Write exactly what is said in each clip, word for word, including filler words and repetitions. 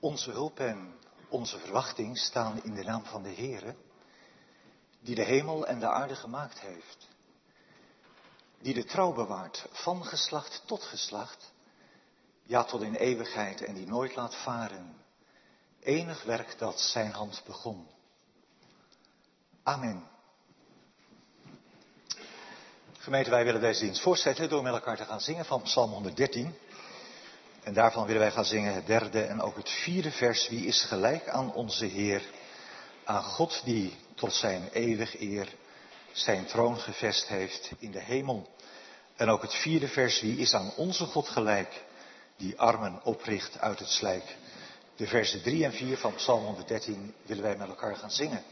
Onze hulp en onze verwachting staan in de naam van de Heere, die de hemel en de aarde gemaakt heeft. Die de trouw bewaart van geslacht tot geslacht, ja tot in eeuwigheid, en die nooit laat varen. Enig werk dat zijn hand begon. Amen. Gemeente, wij willen deze dienst voortzetten door met elkaar te gaan zingen van Psalm honderddertien. En daarvan willen wij gaan zingen het derde en ook het vierde vers. Wie is gelijk aan onze Heer, aan God die tot zijn eeuwig eer zijn troon gevest heeft in de hemel. En ook het vierde vers, wie is aan onze God gelijk, die armen opricht uit het slijk. De versen drie en vier van Psalm honderddertien willen wij met elkaar gaan zingen.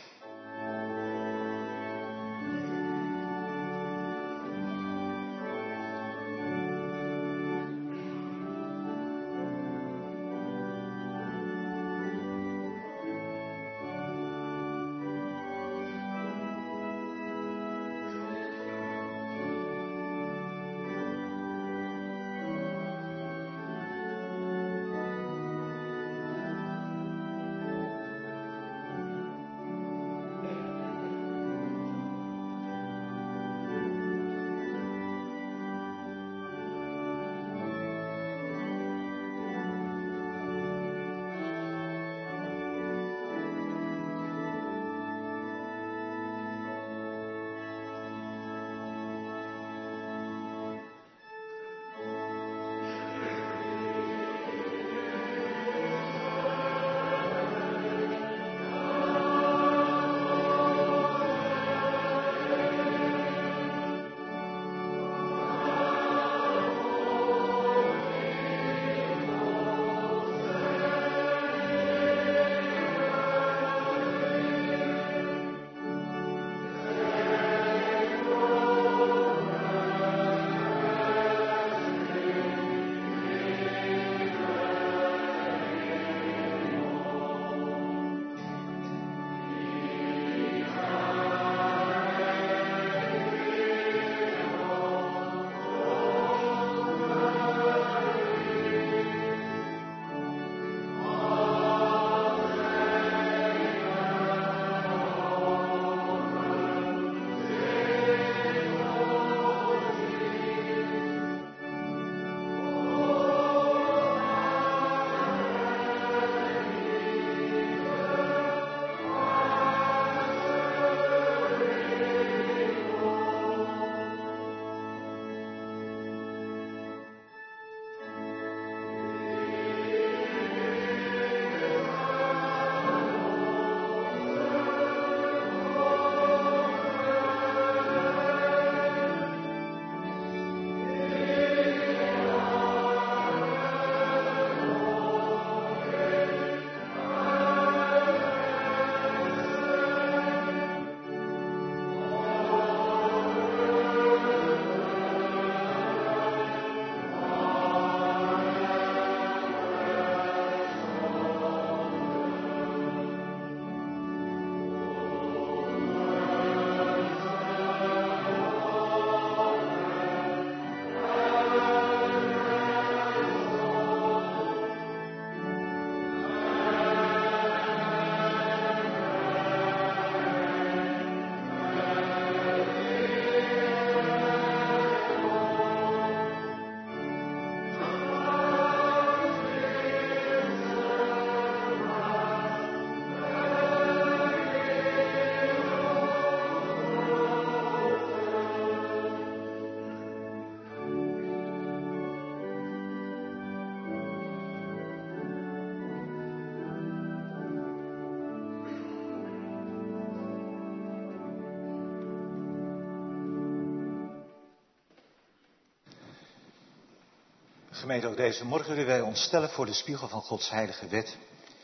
Gemeente, ook deze morgen willen wij ons stellen voor de spiegel van Gods heilige wet.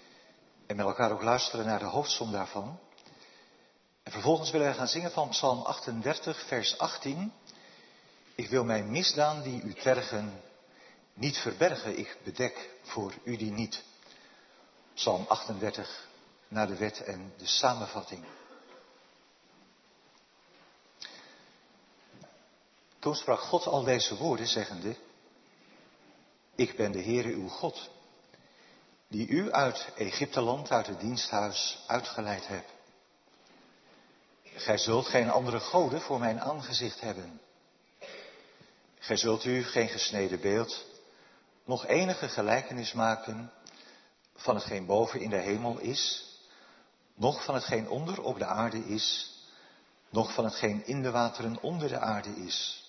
En met elkaar ook luisteren naar de hoofdsom daarvan. En vervolgens willen wij gaan zingen van Psalm achtendertig, vers achttien. Ik wil mijn misdaan die u tergen niet verbergen, ik bedek voor u die niet. Psalm achtendertig, naar de wet en de samenvatting. Toen sprak God al deze woorden, zeggende: Ik ben de Heere uw God, die u uit Egypteland, uit het diensthuis, uitgeleid hebt. Gij zult geen andere goden voor mijn aangezicht hebben. Gij zult u geen gesneden beeld, nog enige gelijkenis maken van hetgeen boven in de hemel is, noch van hetgeen onder op de aarde is, noch van hetgeen in de wateren onder de aarde is.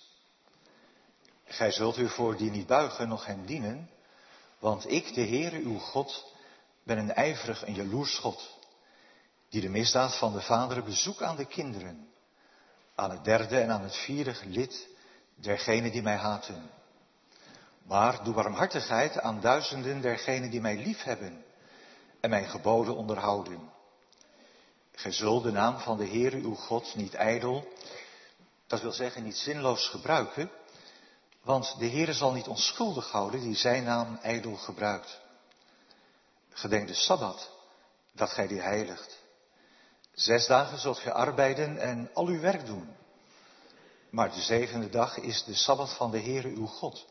Gij zult u voor die niet buigen, noch hem dienen, want ik, de Heere uw God, ben een ijverig en jaloers God, die de misdaad van de vaderen bezoek aan de kinderen, aan het derde en aan het vierde lid dergenen die mij haten. Maar doe barmhartigheid aan duizenden dergenen die mij liefhebben en mijn geboden onderhouden. Gij zult de naam van de Heere uw God niet ijdel, dat wil zeggen niet zinloos gebruiken, want de Heere zal niet onschuldig houden die zijn naam ijdel gebruikt. Gedenk de Sabbat, dat gij die heiligt. Zes dagen zult gij arbeiden en al uw werk doen. Maar de zevende dag is de Sabbat van de Heere uw God.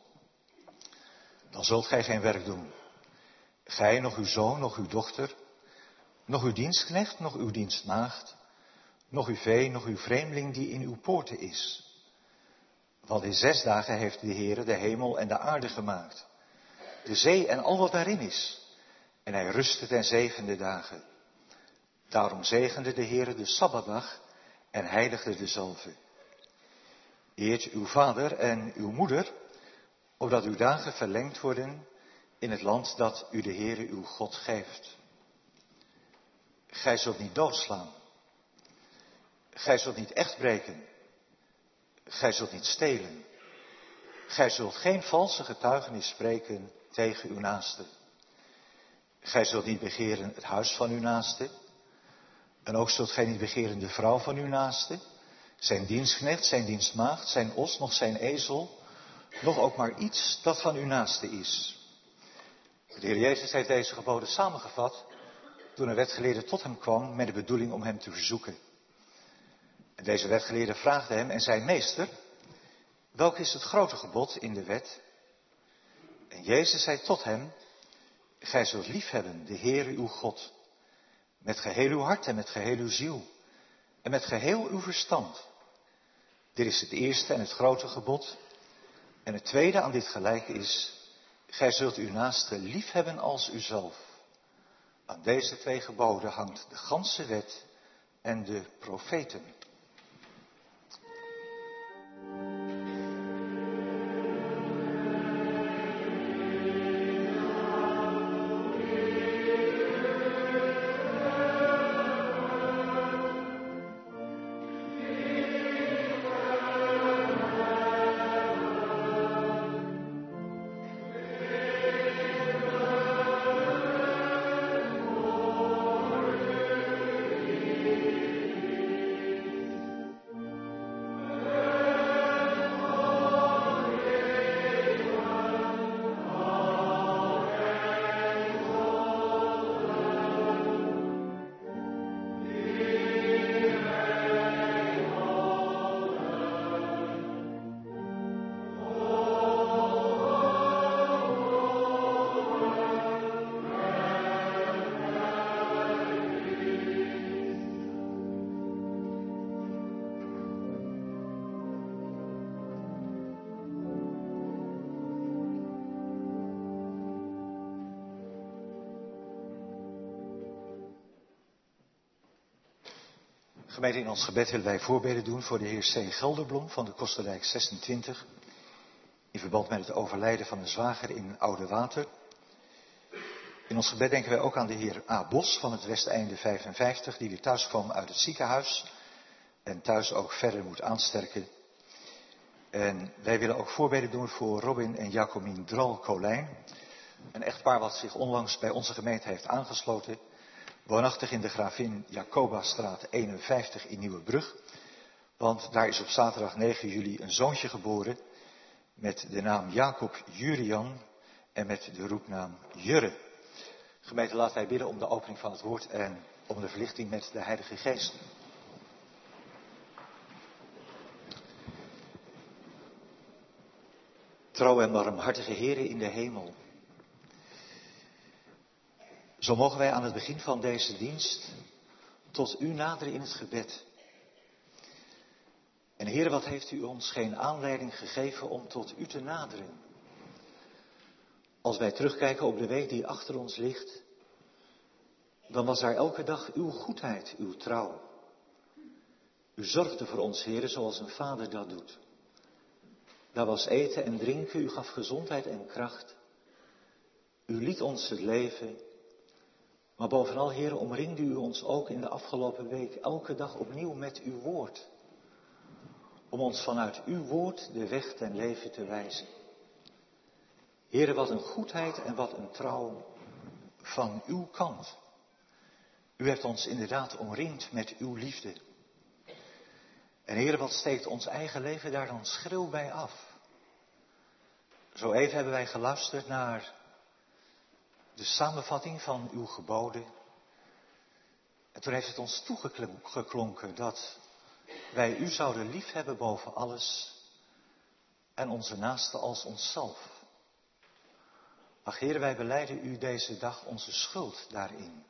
Dan zult gij geen werk doen. Gij, nog uw zoon, nog uw dochter, nog uw dienstknecht, nog uw dienstmaagd, nog uw vee, nog uw vreemdeling die in uw poorten is. Want in zes dagen heeft de Heere de hemel en de aarde gemaakt, de zee en al wat daarin is. En hij rustte ten zevende dagen. Daarom zegende de Heere de Sabbatdag en heiligde dezelve. Eert uw vader en uw moeder, opdat uw dagen verlengd worden in het land dat u de Heere uw God geeft. Gij zult niet doodslaan. Gij zult niet echt breken. Gij zult niet stelen. Gij zult geen valse getuigenis spreken tegen uw naaste. Gij zult niet begeren het huis van uw naaste. En ook zult gij niet begeren de vrouw van uw naaste, zijn dienstknecht, zijn dienstmaagd, zijn os, nog zijn ezel, nog ook maar iets dat van uw naaste is. De Heer Jezus heeft deze geboden samengevat toen een wetgeleerde tot hem kwam met de bedoeling om hem te verzoeken. En deze wetgeleerde vraagde hem en zei: Meester, welk is het grote gebod in de wet? En Jezus zei tot hem: Gij zult liefhebben de Heere uw God, met geheel uw hart en met geheel uw ziel en met geheel uw verstand. Dit is het eerste en het grote gebod. En het tweede aan dit gelijk is: gij zult uw naaste liefhebben als uzelf. Aan deze twee geboden hangt de ganse wet en de profeten. Gemeente, in ons gebed willen wij voorbeden doen voor de heer C. Gelderblom van de Kosterdijk zesentwintig. In verband met het overlijden van een zwager in Oude Water. In ons gebed denken wij ook aan de heer A. Bos van het Westeinde vijfenvijftig, die weer thuis kwam uit het ziekenhuis. En thuis ook verder moet aansterken. En wij willen ook voorbeden doen voor Robin en Jacomien Dral-Colijn. Een echtpaar wat zich onlangs bij onze gemeente heeft aangesloten. Woonachtig in de Gravin Jacobastraat eenenvijftig in Nieuwebrug. Want daar is op zaterdag negen juli een zoontje geboren met de naam Jacob Jurian en met de roepnaam Jurre. Gemeente, laten wij bidden om de opening van het woord en om de verlichting met de Heilige Geest. Trouw en barmhartige Heere in de hemel. Zo mogen wij aan het begin van deze dienst tot u naderen in het gebed. En Heer, wat heeft u ons geen aanleiding gegeven om tot u te naderen? Als wij terugkijken op de week die achter ons ligt, dan was daar elke dag uw goedheid, uw trouw. U zorgde voor ons, Heer, zoals een vader dat doet. Daar was eten en drinken, u gaf gezondheid en kracht. U liet ons het leven. Maar bovenal, Heer, omringde u ons ook in de afgelopen week elke dag opnieuw met uw woord. Om ons vanuit uw woord de weg ten leven te wijzen. Heer, wat een goedheid en wat een trouw van uw kant. U hebt ons inderdaad omringd met uw liefde. En Heer, wat steekt ons eigen leven daar dan schril bij af? Zo even hebben wij geluisterd naar de samenvatting van uw geboden. En toen heeft het ons toegeklonken dat wij u zouden liefhebben boven alles en onze naaste als onszelf. Ach Heer, wij belijden u deze dag onze schuld daarin.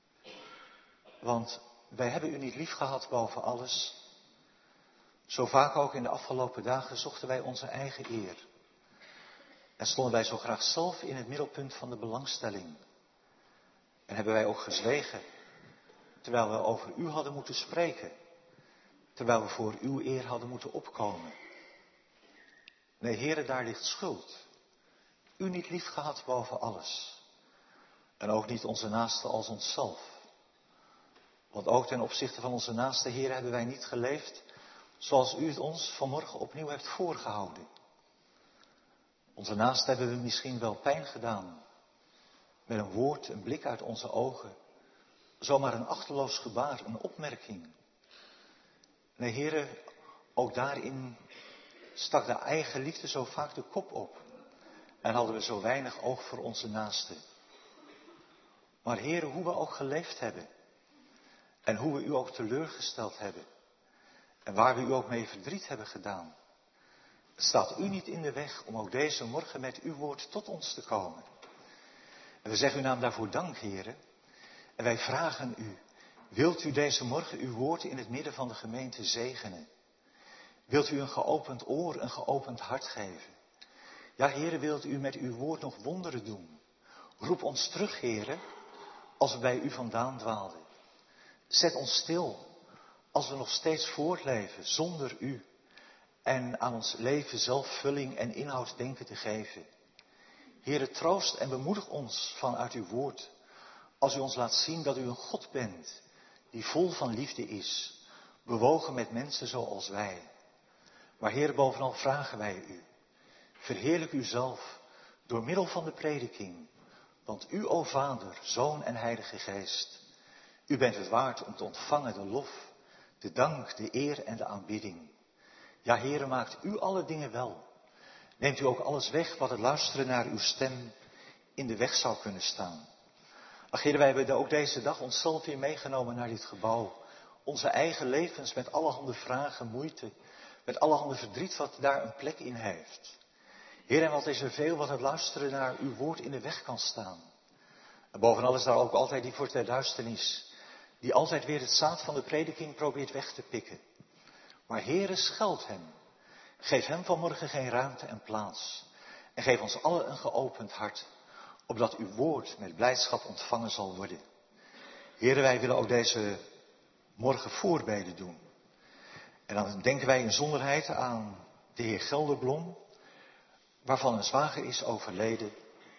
Want wij hebben u niet lief gehad boven alles. Zo vaak ook in de afgelopen dagen zochten wij onze eigen eer. En stonden wij zo graag zelf in het middelpunt van de belangstelling. En hebben wij ook gezwegen, terwijl we over u hadden moeten spreken. Terwijl we voor uw eer hadden moeten opkomen. Nee, Heere, daar ligt schuld. U niet lief gehad boven alles. En ook niet onze naaste als onszelf. Want ook ten opzichte van onze naaste, Heer, hebben wij niet geleefd zoals u het ons vanmorgen opnieuw hebt voorgehouden. Onze naaste hebben we misschien wel pijn gedaan. Met een woord, een blik uit onze ogen. Zomaar een achteloos gebaar, een opmerking. Nee, Heere, ook daarin stak de eigen liefde zo vaak de kop op. En hadden we zo weinig oog voor onze naaste. Maar Heere, hoe we ook geleefd hebben. En hoe we u ook teleurgesteld hebben. En waar we u ook mee verdriet hebben gedaan. Staat u niet in de weg om ook deze morgen met uw woord tot ons te komen. En we zeggen uw naam daarvoor dank, Heere. En wij vragen u, wilt u deze morgen uw woord in het midden van de gemeente zegenen? Wilt u een geopend oor, een geopend hart geven? Ja, Heere, wilt u met uw woord nog wonderen doen? Roep ons terug, Heere, als we bij u vandaan dwaalden. Zet ons stil, als we nog steeds voortleven zonder u. En aan ons leven zelf vulling en inhoud denken te geven. Heere, troost en bemoedig ons vanuit uw woord. Als u ons laat zien dat u een God bent, die vol van liefde is. Bewogen met mensen zoals wij. Maar Heere, bovenal vragen wij u. Verheerlijk u zelf door middel van de prediking. Want u, o Vader, Zoon en Heilige Geest. U bent het waard om te ontvangen de lof, de dank, de eer en de aanbidding. Ja, Heere, maakt u alle dingen wel. Neemt u ook alles weg wat het luisteren naar uw stem in de weg zou kunnen staan. Ach, Heere, wij hebben ook deze dag onszelf weer meegenomen naar dit gebouw. Onze eigen levens met allerhande vragen, moeite, met allerhande verdriet wat daar een plek in heeft. Heer, en wat is er veel wat het luisteren naar uw woord in de weg kan staan. En bovenal is daar ook altijd die voor ter duisternis, die altijd weer het zaad van de prediking probeert weg te pikken. Maar Heere, scheld hem. Geef hem vanmorgen geen ruimte en plaats. En geef ons allen een geopend hart, opdat uw woord met blijdschap ontvangen zal worden. Heere, wij willen ook deze morgen voorbeden doen. En dan denken wij in zonderheid aan de heer Gelderblom, waarvan een zwager is overleden.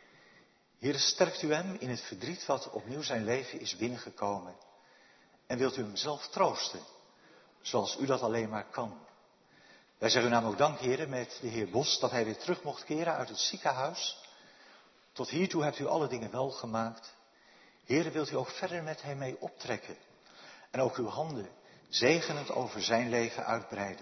Heere, sterkt u hem in het verdriet wat opnieuw zijn leven is binnengekomen. En wilt u hem zelf troosten, zoals u dat alleen maar kan. Wij zeggen u namelijk dank, Heere, met de heer Bos, dat hij weer terug mocht keren uit het ziekenhuis. Tot hiertoe hebt u alle dingen wel gemaakt. Heere, wilt u ook verder met hem mee optrekken. En ook uw handen zegenend over zijn leven uitbreiden.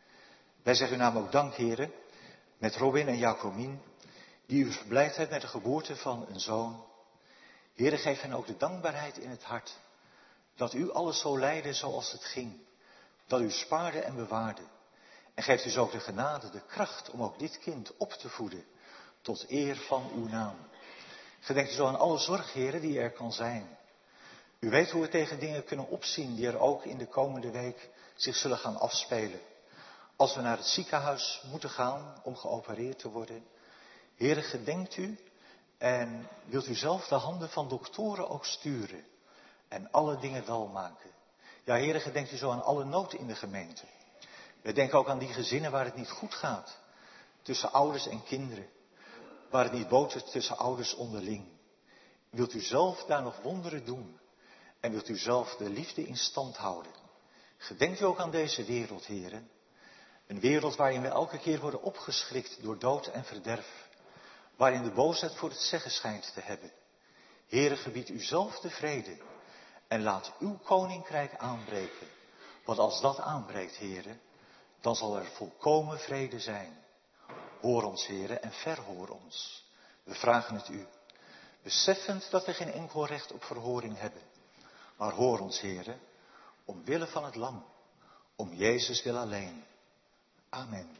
Wij zeggen u namelijk ook dank, Heere, met Robin en Jacomien, die u verblijd hebt met de geboorte van een zoon. Heere, geef hen ook de dankbaarheid in het hart. Dat u alles zo leidde zoals het ging. Dat u spaarde en bewaarde. En geeft dus ook de genade, de kracht om ook dit kind op te voeden. Tot eer van uw naam. Gedenkt u zo aan alle zorg, Heere, die er kan zijn. U weet hoe we tegen dingen kunnen opzien die er ook in de komende week zich zullen gaan afspelen. Als we naar het ziekenhuis moeten gaan om geopereerd te worden. Heere, gedenkt u en wilt u zelf de handen van doktoren ook sturen. En alle dingen wel maken. Ja, Heere, gedenkt u zo aan alle nood in de gemeente. We denken ook aan die gezinnen waar het niet goed gaat. Tussen ouders en kinderen. Waar het niet botert tussen ouders onderling. Wilt u zelf daar nog wonderen doen? En wilt u zelf de liefde in stand houden? Gedenkt u ook aan deze wereld, heren. Een wereld waarin we elke keer worden opgeschrikt door dood en verderf. Waarin de boosheid voor het zeggen schijnt te hebben. Heren, gebied u zelf de vrede. En laat uw koninkrijk aanbreken. Want als dat aanbreekt, heren, dan zal er volkomen vrede zijn. Hoor ons, heren, en verhoor ons. We vragen het u. Beseffend dat we geen enkel recht op verhoring hebben. Maar hoor ons, heren, omwille van het lam. Om Jezus wil alleen. Amen.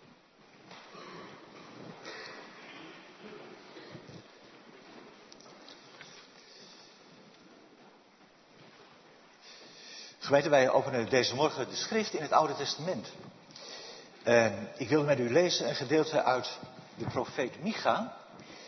Gemeente, wij openen deze morgen de schrift in het Oude Testament. En ik wil met u lezen een gedeelte uit de profeet Micha.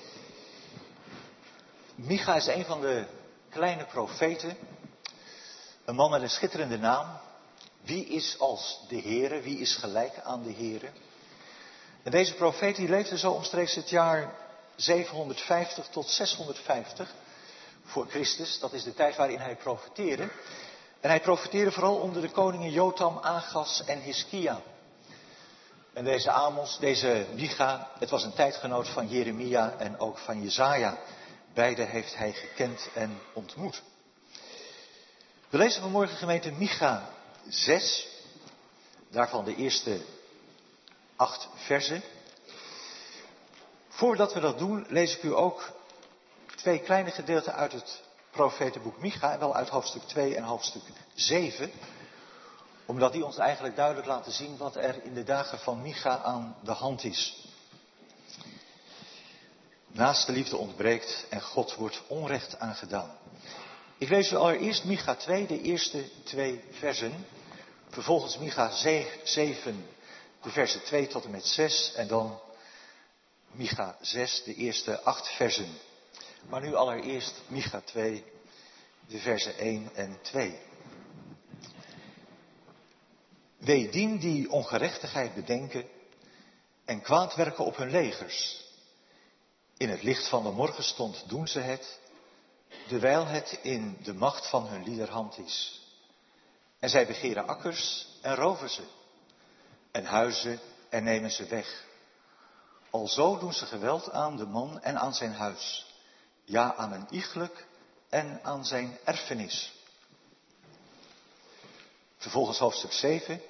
Micha is een van de kleine profeten. Een man met een schitterende naam. Wie is als de Heere? Wie is gelijk aan de Heere? En deze profeet die leefde zo omstreeks het jaar zevenhonderdvijftig tot zeshonderdvijftig voor Christus. Dat is de tijd waarin hij profeteerde. En hij profeteerde vooral onder de koningen Jotam, Agas en Hiskia. En deze Amos, deze Micha, het was een tijdgenoot van Jeremia en ook van Jesaja. Beide heeft hij gekend en ontmoet. We lezen vanmorgen, gemeente, Micha zes. Daarvan de eerste acht versen. Voordat we dat doen, lees ik u ook twee kleine gedeelten uit het profetenboek Micha. En wel uit hoofdstuk twee en hoofdstuk zeven. Omdat die ons eigenlijk duidelijk laten zien wat er in de dagen van Micha aan de hand is. Naaste liefde ontbreekt en God wordt onrecht aangedaan. Ik lees u allereerst Micha twee, de eerste twee versen. Vervolgens Micha zeven, de versen twee tot en met zes. En dan Micha zes, de eerste acht versen. Maar nu allereerst Micha twee, de versen één en twee. Wee dien die ongerechtigheid bedenken en kwaad werken op hun legers. In het licht van de morgenstond doen ze het, dewijl het in de macht van hun liederhand is. En zij begeren akkers en roven ze, en huizen en nemen ze weg. Alzo doen ze geweld aan de man en aan zijn huis, ja aan een iegelijk en aan zijn erfenis. Vervolgens hoofdstuk zeven.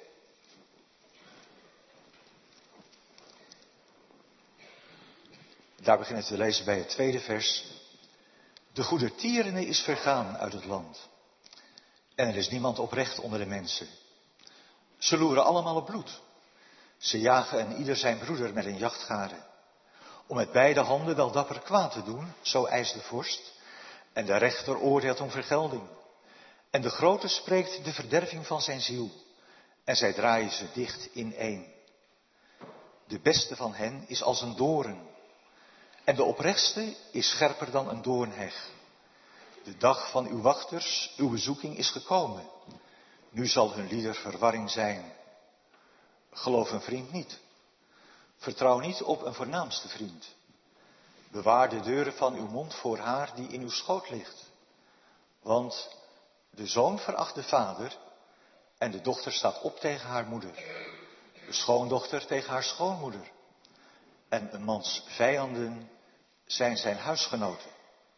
Daar beginnen we te lezen bij het tweede vers. De goedertierene is vergaan uit het land. En er is niemand oprecht onder de mensen. Ze loeren allemaal op bloed. Ze jagen en ieder zijn broeder met een jachtgare. Om met beide handen wel dapper kwaad te doen, zo eist de vorst. En de rechter oordeelt om vergelding. En de grote spreekt de verderving van zijn ziel. En zij draaien ze dicht ineen. De beste van hen is als een doorn. En de oprechtste is scherper dan een doornheg. De dag van uw wachters, uw bezoeking is gekomen. Nu zal hun lieder verwarring zijn. Geloof een vriend niet. Vertrouw niet op een voornaamste vriend. Bewaar de deuren van uw mond voor haar die in uw schoot ligt. Want de zoon veracht de vader en de dochter staat op tegen haar moeder. De schoondochter tegen haar schoonmoeder. En een mans vijanden zijn zijn huisgenoten.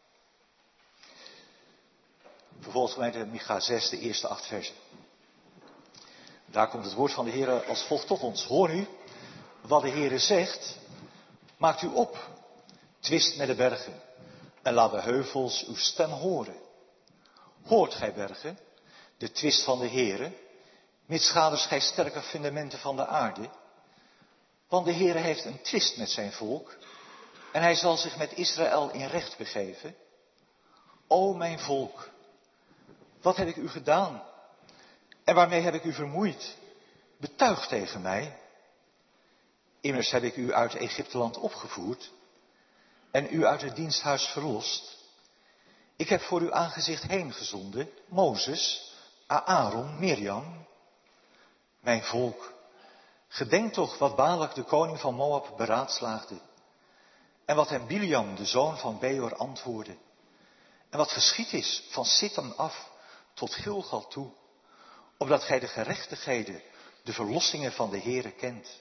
Vervolgens gemeente Micha zes, de eerste acht versen. Daar komt het woord van de Heer als volgt tot ons. Hoor u wat de Heer zegt. Maakt u op. Twist met de bergen. En laat de heuvels uw stem horen. Hoort gij bergen, de twist van de Heere. Mitschaders gij sterke fundamenten van de aarde. Want de Heere heeft een twist met zijn volk. En hij zal zich met Israël in recht begeven. O mijn volk, wat heb ik u gedaan? En waarmee heb ik u vermoeid? Betuig tegen mij. Immers heb ik u uit Egypteland opgevoerd en u uit het diensthuis verlost. Ik heb voor uw aangezicht heen gezonden Mozes, Aaron, Mirjam. Mijn volk, gedenk toch wat Balak de koning van Moab beraadslaagde. En wat hem Biliam de zoon van Beor antwoordde. En wat geschied is van Sittim af tot Gilgal toe. Opdat gij de gerechtigheden, de verlossingen van de Heere kent.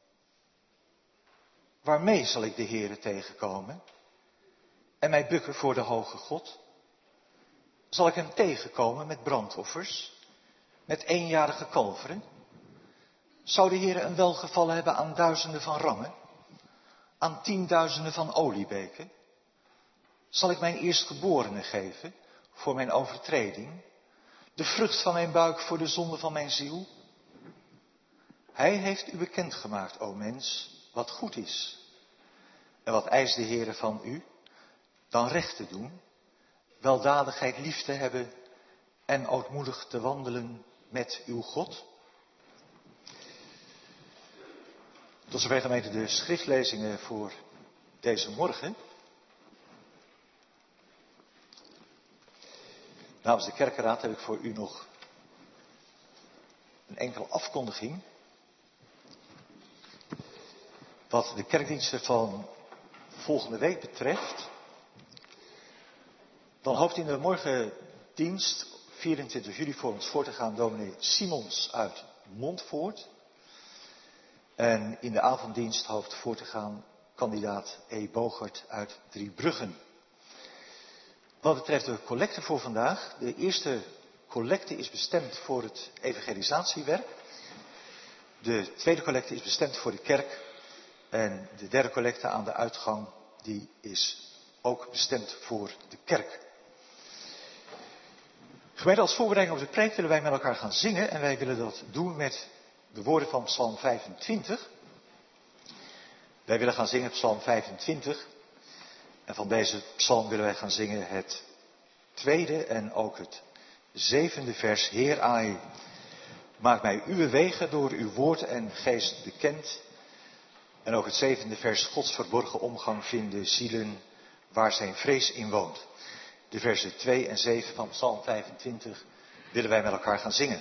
Waarmee zal ik de Heere tegenkomen? En mij bukken voor de hoge God? Zal ik hem tegenkomen met brandoffers? Met eenjarige kalveren? Zou de Heere een welgevallen hebben aan duizenden van rammen? Aan tienduizenden van oliebeken? Zal ik mijn eerstgeborene geven voor mijn overtreding? De vrucht van mijn buik voor de zonde van mijn ziel? Hij heeft u bekendgemaakt, o mens, wat goed is. En wat eist de Heere van u? Dan recht te doen, weldadigheid lief te hebben en ootmoedig te wandelen met uw God. Tot zover gemeente de schriftlezingen voor deze morgen. Namens de kerkenraad heb ik voor u nog een enkele afkondiging. Wat de kerkdiensten van volgende week betreft, dan hoopt in de morgendienst, vierentwintig juli, voor ons voor te gaan dominee Simons uit Montfoort. En in de avonddienst hoopt voor te gaan kandidaat E. Bogert uit Driebruggen. Wat betreft de collecte voor vandaag, de eerste collecte is bestemd voor het evangelisatiewerk. De tweede collecte is bestemd voor de kerk. En de derde collecte aan de uitgang, die is ook bestemd voor de kerk. Gemeente, als voorbereiding op de preek willen wij met elkaar gaan zingen. En wij willen dat doen met de woorden van Psalm vijfentwintig. Wij willen gaan zingen Psalm vijfentwintig. En van deze psalm willen wij gaan zingen het tweede en ook het zevende vers. Heer ai, maak mij uw wegen door uw woord en geest bekend. En ook het zevende vers, Gods verborgen omgang vinden zielen waar zijn vrees in woont. De versen twee en zeven van Psalm vijfentwintig willen wij met elkaar gaan zingen.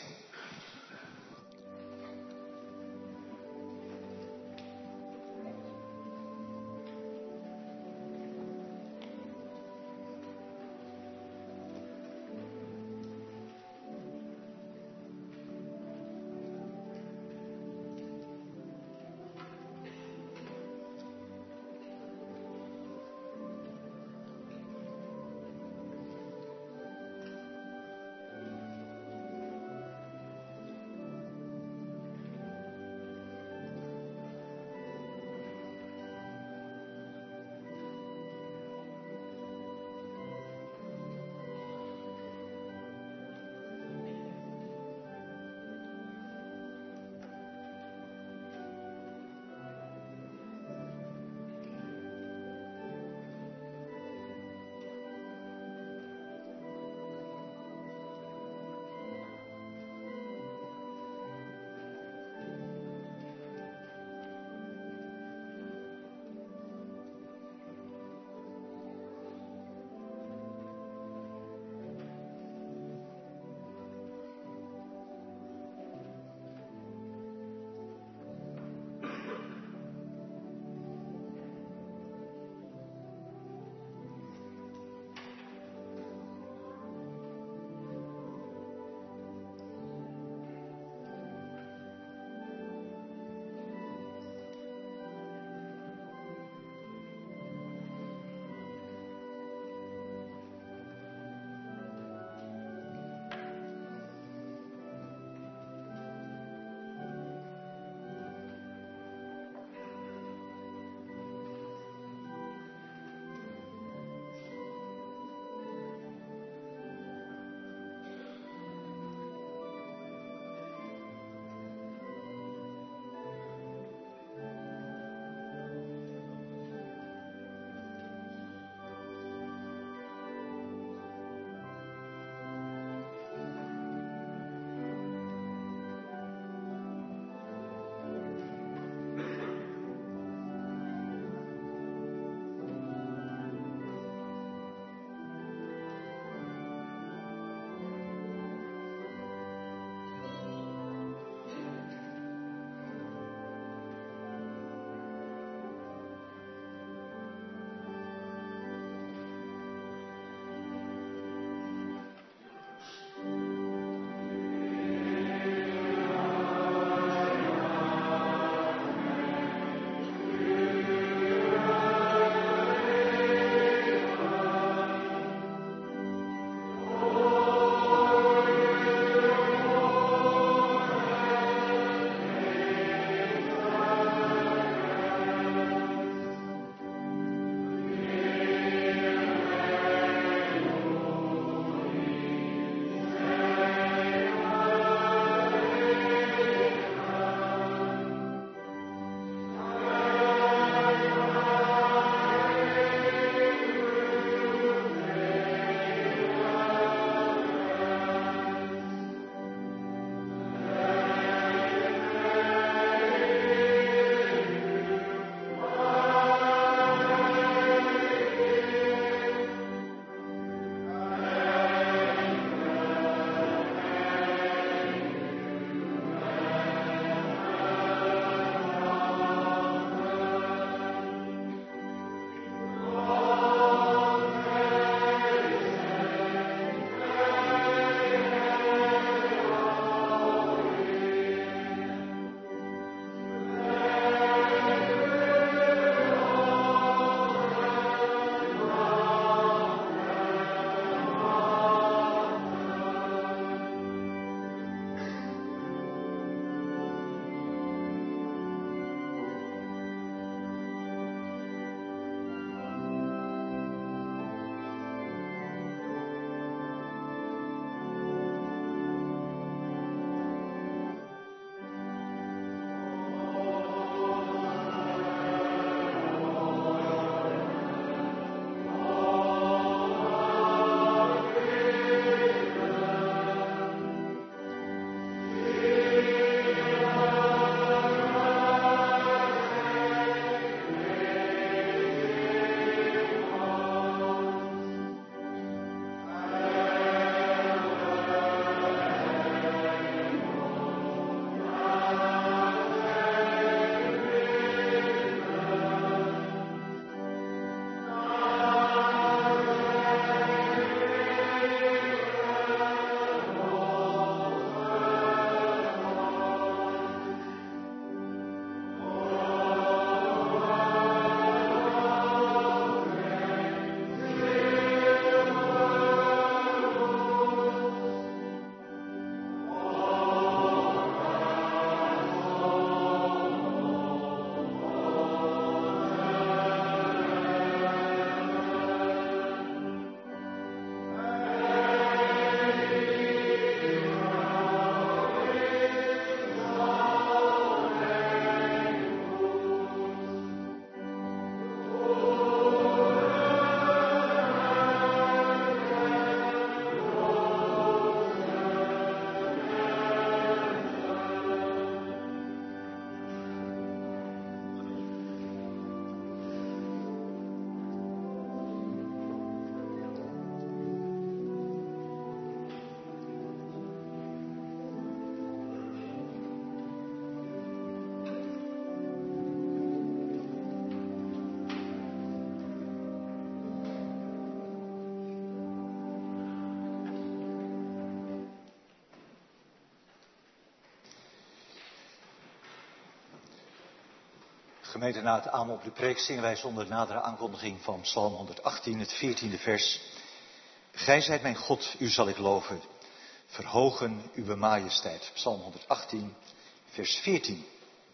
Gemeente, na het amen op de preek zingen wij zonder nadere aankondiging van Psalm honderdachttien, het veertiende vers. Gij zijt mijn God, u zal ik loven, verhogen uw majesteit. Psalm honderdachttien, vers veertien.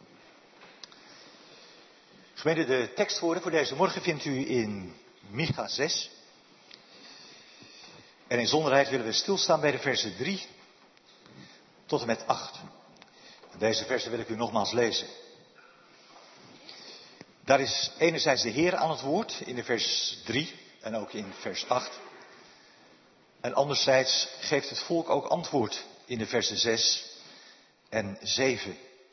Gemeente, de tekstwoorden voor deze morgen vindt u in Micha zes. En in bijzonderheid willen we stilstaan bij de versen drie tot en met acht. Deze versen wil ik u nogmaals lezen. Daar is enerzijds de Heer aan het woord in de vers drie en ook in vers acht. En anderzijds geeft het volk ook antwoord in de versen zes en zeven.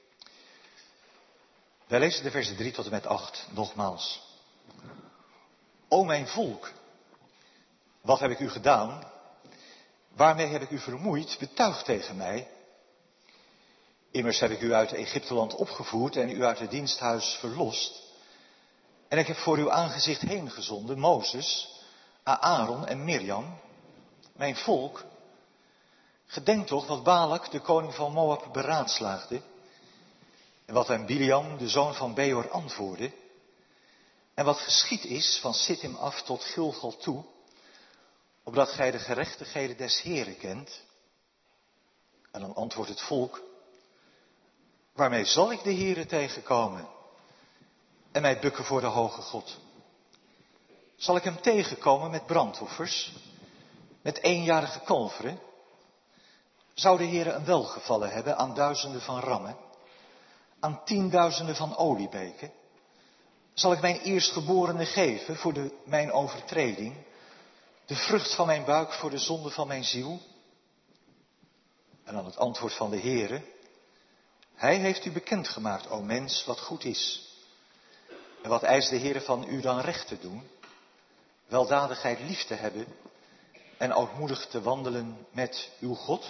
Wij lezen de versen drie tot en met acht nogmaals. O mijn volk, wat heb ik u gedaan? Waarmee heb ik u vermoeid? Betuig tegen mij. Immers heb ik u uit Egypteland opgevoerd en u uit het diensthuis verlost. En ik heb voor uw aangezicht heen gezonden Mozes, Aaron en Mirjam, mijn volk. Gedenk toch wat Balak, de koning van Moab, beraadslaagde. En wat hem Biliam, de zoon van Beor, antwoordde. En wat geschied is van Sittim af tot Gilgal toe, opdat gij de gerechtigheden des Heeren kent. En dan antwoordt het volk, waarmee zal ik de Heere tegenkomen en mij bukken voor de hoge God? Zal ik hem tegenkomen met brandoffers, met eenjarige kalveren? Zou de Heere een welgevallen hebben aan duizenden van rammen, aan tienduizenden van oliebeken? Zal ik mijn eerstgeborene geven voor de, mijn overtreding, de vrucht van mijn buik voor de zonde van mijn ziel? En dan het antwoord van de Heere. Hij heeft u bekendgemaakt, o mens, wat goed is. En wat eist de Heere van u dan recht te doen? Weldadigheid lief te hebben en ootmoedig te wandelen met uw God?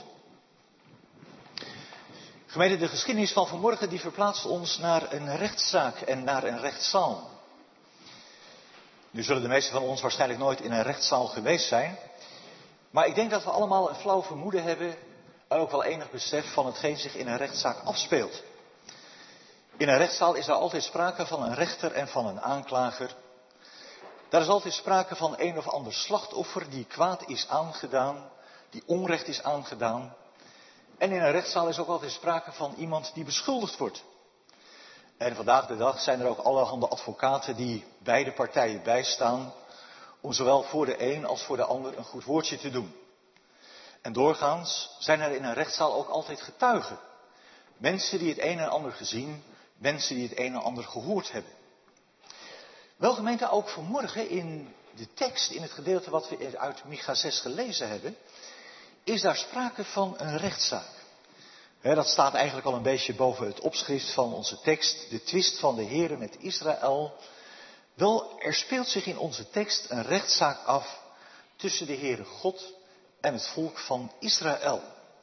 Gemeente, de geschiedenis van vanmorgen die verplaatst ons naar een rechtszaak en naar een rechtszaal. Nu zullen de meesten van ons waarschijnlijk nooit in een rechtszaal geweest zijn. Maar ik denk dat we allemaal een flauw vermoeden hebben en ook wel enig besef van hetgeen zich in een rechtszaak afspeelt. In een rechtszaal is er altijd sprake van een rechter en van een aanklager. Daar is altijd sprake van een of ander slachtoffer die kwaad is aangedaan, die onrecht is aangedaan. En in een rechtszaal is ook altijd sprake van iemand die beschuldigd wordt. En vandaag de dag zijn er ook allerhande advocaten die beide partijen bijstaan om zowel voor de een als voor de ander een goed woordje te doen. En doorgaans zijn er in een rechtszaal ook altijd getuigen. Mensen die het een en ander gezien, mensen die het een en ander gehoord hebben. Wel gemeente, ook vanmorgen in de tekst, in het gedeelte wat we uit Micha zes gelezen hebben, is daar sprake van een rechtszaak. He, dat staat eigenlijk al een beetje boven het opschrift van onze tekst, de twist van de Heere met Israël. Wel, er speelt zich in onze tekst een rechtszaak af tussen de Heere God en het volk van Israël.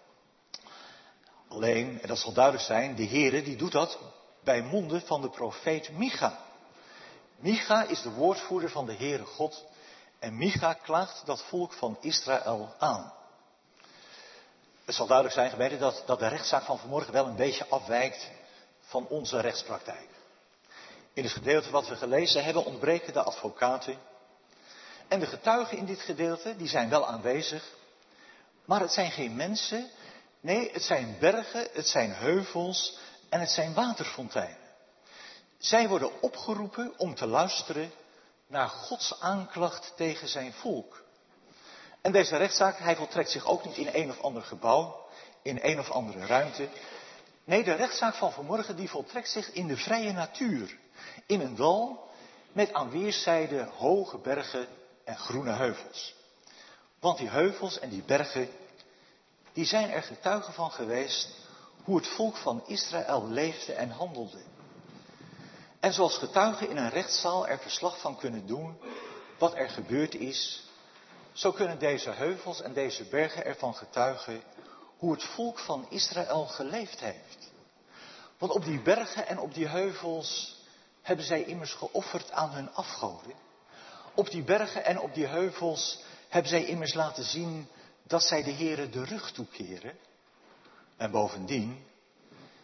Alleen, en dat zal duidelijk zijn, de Heere die doet dat bij monden van de profeet Micha. Micha is de woordvoerder van de Heere God en Micha klaagt dat volk van Israël aan. Het zal duidelijk zijn, gemeente, dat, dat de rechtszaak van vanmorgen wel een beetje afwijkt van onze rechtspraktijk. In het gedeelte wat we gelezen hebben ontbreken de advocaten. En de getuigen in dit gedeelte, die zijn wel aanwezig. Maar het zijn geen mensen. Nee, het zijn bergen, het zijn heuvels en het zijn waterfonteinen. Zij worden opgeroepen om te luisteren naar Gods aanklacht tegen zijn volk. En deze rechtszaak, hij voltrekt zich ook niet in een of ander gebouw, in een of andere ruimte. Nee, de rechtszaak van vanmorgen die voltrekt zich in de vrije natuur. In een dal met aan weerszijden hoge bergen en groene heuvels. Want die heuvels en die bergen, die zijn er getuigen van geweest hoe het volk van Israël leefde en handelde. En zoals getuigen in een rechtszaal er verslag van kunnen doen wat er gebeurd is, zo kunnen deze heuvels en deze bergen ervan getuigen hoe het volk van Israël geleefd heeft. Want op die bergen en op die heuvels hebben zij immers geofferd aan hun afgoden. Op die bergen en op die heuvels hebben zij immers laten zien dat zij de Heere de rug toekeren. En bovendien,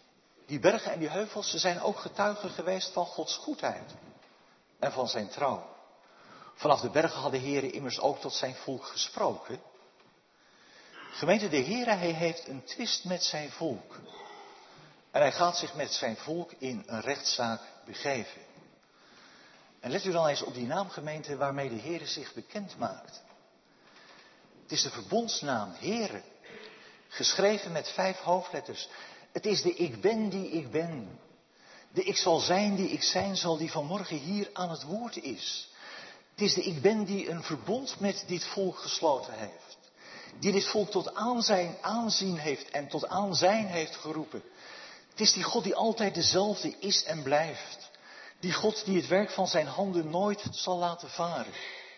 Die bergen en die heuvels, ze zijn ook getuigen geweest van Gods goedheid en van zijn trouw. Vanaf de bergen had de Heere immers ook tot zijn volk gesproken. Gemeente, de Heere, hij heeft een twist met zijn volk. En hij gaat zich met zijn volk in een rechtszaak begeven. En let u dan eens op die naam, gemeente, waarmee de Heere zich bekend maakt. Het is de verbondsnaam, Heere, geschreven met vijf hoofdletters. Het is de ik ben die ik ben. De ik zal zijn die ik zijn zal, die vanmorgen hier aan het woord is. Het is de ik ben die een verbond met dit volk gesloten heeft. Die dit volk tot aan zijn aanzien heeft en tot aan zijn heeft geroepen. Het is die God die altijd dezelfde is en blijft. Die God die het werk van zijn handen nooit zal laten varen.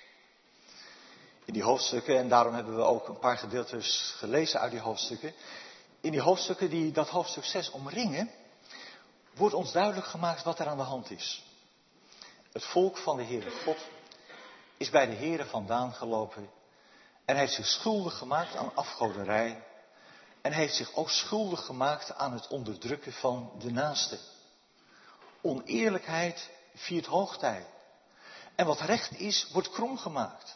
In die hoofdstukken, en daarom hebben we ook een paar gedeeltes gelezen uit die hoofdstukken. In die hoofdstukken die dat hoofdstuk zes omringen, wordt ons duidelijk gemaakt wat er aan de hand is. Het volk van de Heere God is bij de Heere vandaan gelopen en heeft zich schuldig gemaakt aan afgoderij en heeft zich ook schuldig gemaakt aan het onderdrukken van de naaste. Oneerlijkheid viert hoogtij en wat recht is, wordt krom gemaakt.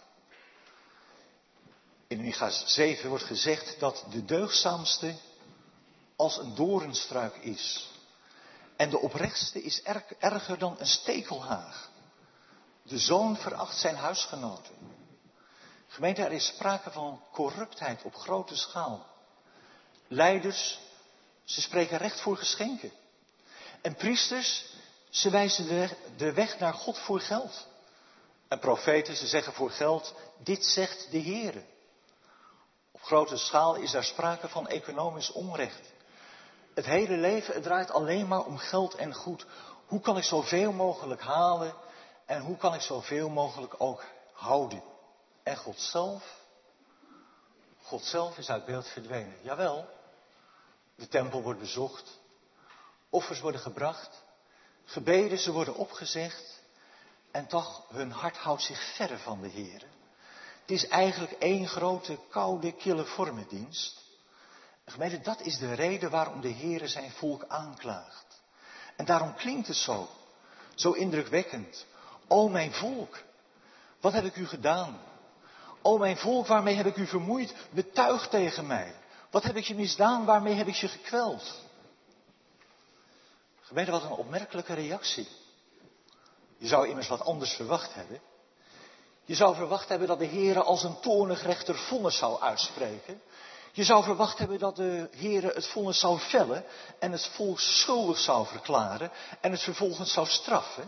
In Micha zeven wordt gezegd dat de deugdzaamste als een doornstruik is. En de oprechtste is er, erger dan een stekelhaag. De zoon veracht zijn huisgenoten. Gemeente, er is sprake van corruptheid op grote schaal. Leiders, ze spreken recht voor geschenken. En priesters, ze wijzen de weg, de weg naar God voor geld. En profeten, ze zeggen voor geld, dit zegt de Heere. Op grote schaal is daar sprake van economisch onrecht. Het hele leven, het draait alleen maar om geld en goed. Hoe kan ik zoveel mogelijk halen en hoe kan ik zoveel mogelijk ook houden? En God zelf? God zelf is uit beeld verdwenen. Jawel, de tempel wordt bezocht, offers worden gebracht, gebeden, ze worden opgezegd en toch hun hart houdt zich verre van de Heere. Het is eigenlijk één grote, koude, kille vormendienst. Gemeente, dat is de reden waarom de Heere zijn volk aanklaagt. En daarom klinkt het zo, zo indrukwekkend. O mijn volk, wat heb ik u gedaan? O mijn volk, waarmee heb ik u vermoeid? Betuig tegen mij. Wat heb ik je misdaan? Waarmee heb ik je gekweld? Gemeente, wat een opmerkelijke reactie. Je zou immers wat anders verwacht hebben. Je zou verwacht hebben dat de Heere als een toornig rechter vonnis zou uitspreken. Je zou verwacht hebben dat de Heere het vonnis zou vellen en het volk schuldig zou verklaren en het vervolgens zou straffen.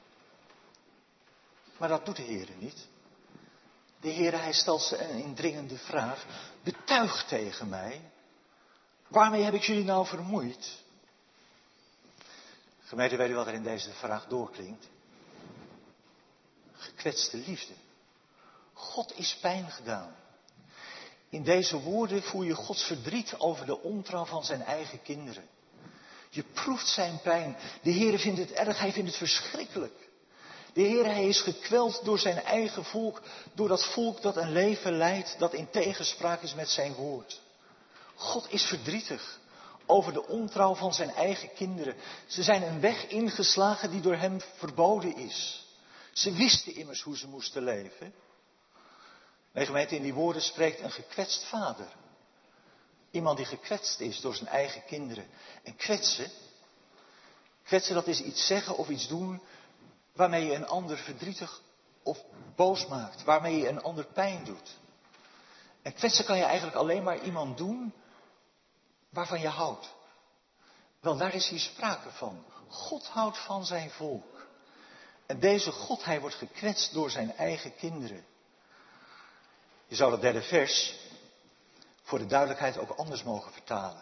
Maar dat doet de Heere niet. De Heere, hij stelt ze een indringende vraag. Betuig tegen mij. Waarmee heb ik jullie nou vermoeid? Gemeente, weet u wat er in deze vraag doorklinkt? Gekwetste liefde. God is pijn gedaan. In deze woorden voel je Gods verdriet over de ontrouw van zijn eigen kinderen. Je proeft zijn pijn. De Heere vindt het erg, hij vindt het verschrikkelijk. De Heere, hij is gekweld door zijn eigen volk, door dat volk dat een leven leidt, dat in tegenspraak is met zijn woord. God is verdrietig over de ontrouw van zijn eigen kinderen. Ze zijn een weg ingeslagen die door hem verboden is. Ze wisten immers hoe ze moesten leven. Nee, gemeente, in die woorden spreekt een gekwetst vader. Iemand die gekwetst is door zijn eigen kinderen. En kwetsen, kwetsen dat is iets zeggen of iets doen waarmee je een ander verdrietig of boos maakt. Waarmee je een ander pijn doet. En kwetsen kan je eigenlijk alleen maar iemand doen waarvan je houdt. Wel, daar is hier sprake van. God houdt van zijn volk. En deze God, hij wordt gekwetst door zijn eigen kinderen. Je zou dat derde vers voor de duidelijkheid ook anders mogen vertalen.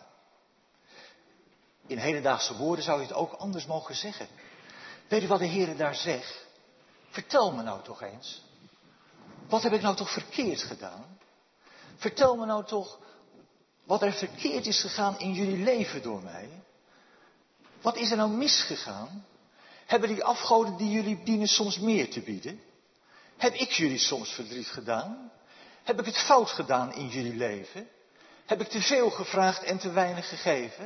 In hedendaagse woorden zou je het ook anders mogen zeggen. Weet u wat de Heere daar zegt? Vertel me nou toch eens. Wat heb ik nou toch verkeerd gedaan? Vertel me nou toch wat er verkeerd is gegaan in jullie leven door mij. Wat is er nou misgegaan? Hebben die afgoden die jullie dienen soms meer te bieden? Heb ik jullie soms verdriet gedaan? Heb ik het fout gedaan in jullie leven? Heb ik te veel gevraagd en te weinig gegeven?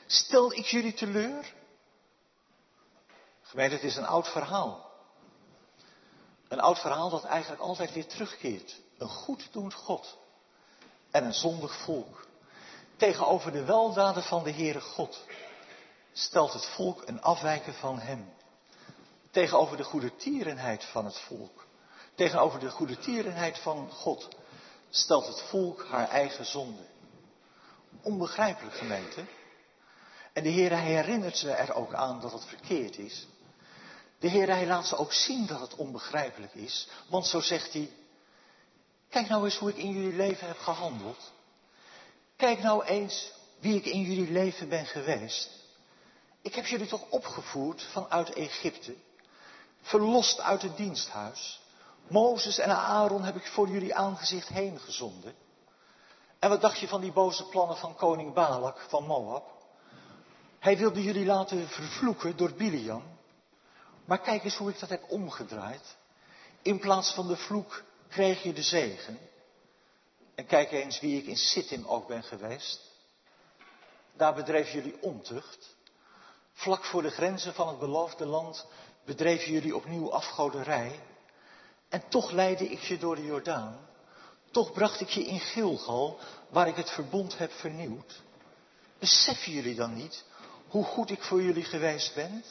Stel ik jullie teleur? Gemeente, het is een oud verhaal. Een oud verhaal dat eigenlijk altijd weer terugkeert. Een goeddoend God en een zondig volk. Tegenover de weldaden van de Heere God stelt het volk een afwijken van hem. Tegenover de goedertierenheid van het volk, tegenover de goedertierenheid van God, stelt het volk haar eigen zonde. Onbegrijpelijk, gemeente. En de Heer, hij herinnert ze er ook aan dat het verkeerd is. De Heer, hij laat ze ook zien dat het onbegrijpelijk is. Want zo zegt hij, kijk nou eens hoe ik in jullie leven heb gehandeld. Kijk nou eens wie ik in jullie leven ben geweest. Ik heb jullie toch opgevoerd vanuit Egypte. Verlost uit het diensthuis. Mozes en Aaron heb ik voor jullie aangezicht heen gezonden. En wat dacht je van die boze plannen van koning Balak van Moab? Hij wilde jullie laten vervloeken door Biliam. Maar kijk eens hoe ik dat heb omgedraaid. In plaats van de vloek kreeg je de zegen. En kijk eens wie ik in Sittim ook ben geweest. Daar bedreven jullie ontucht. Vlak voor de grenzen van het beloofde land bedreven jullie opnieuw afgoderij. En toch leidde ik je door de Jordaan. Toch bracht ik je in Gilgal, waar ik het verbond heb vernieuwd. Beseffen jullie dan niet hoe goed ik voor jullie geweest ben?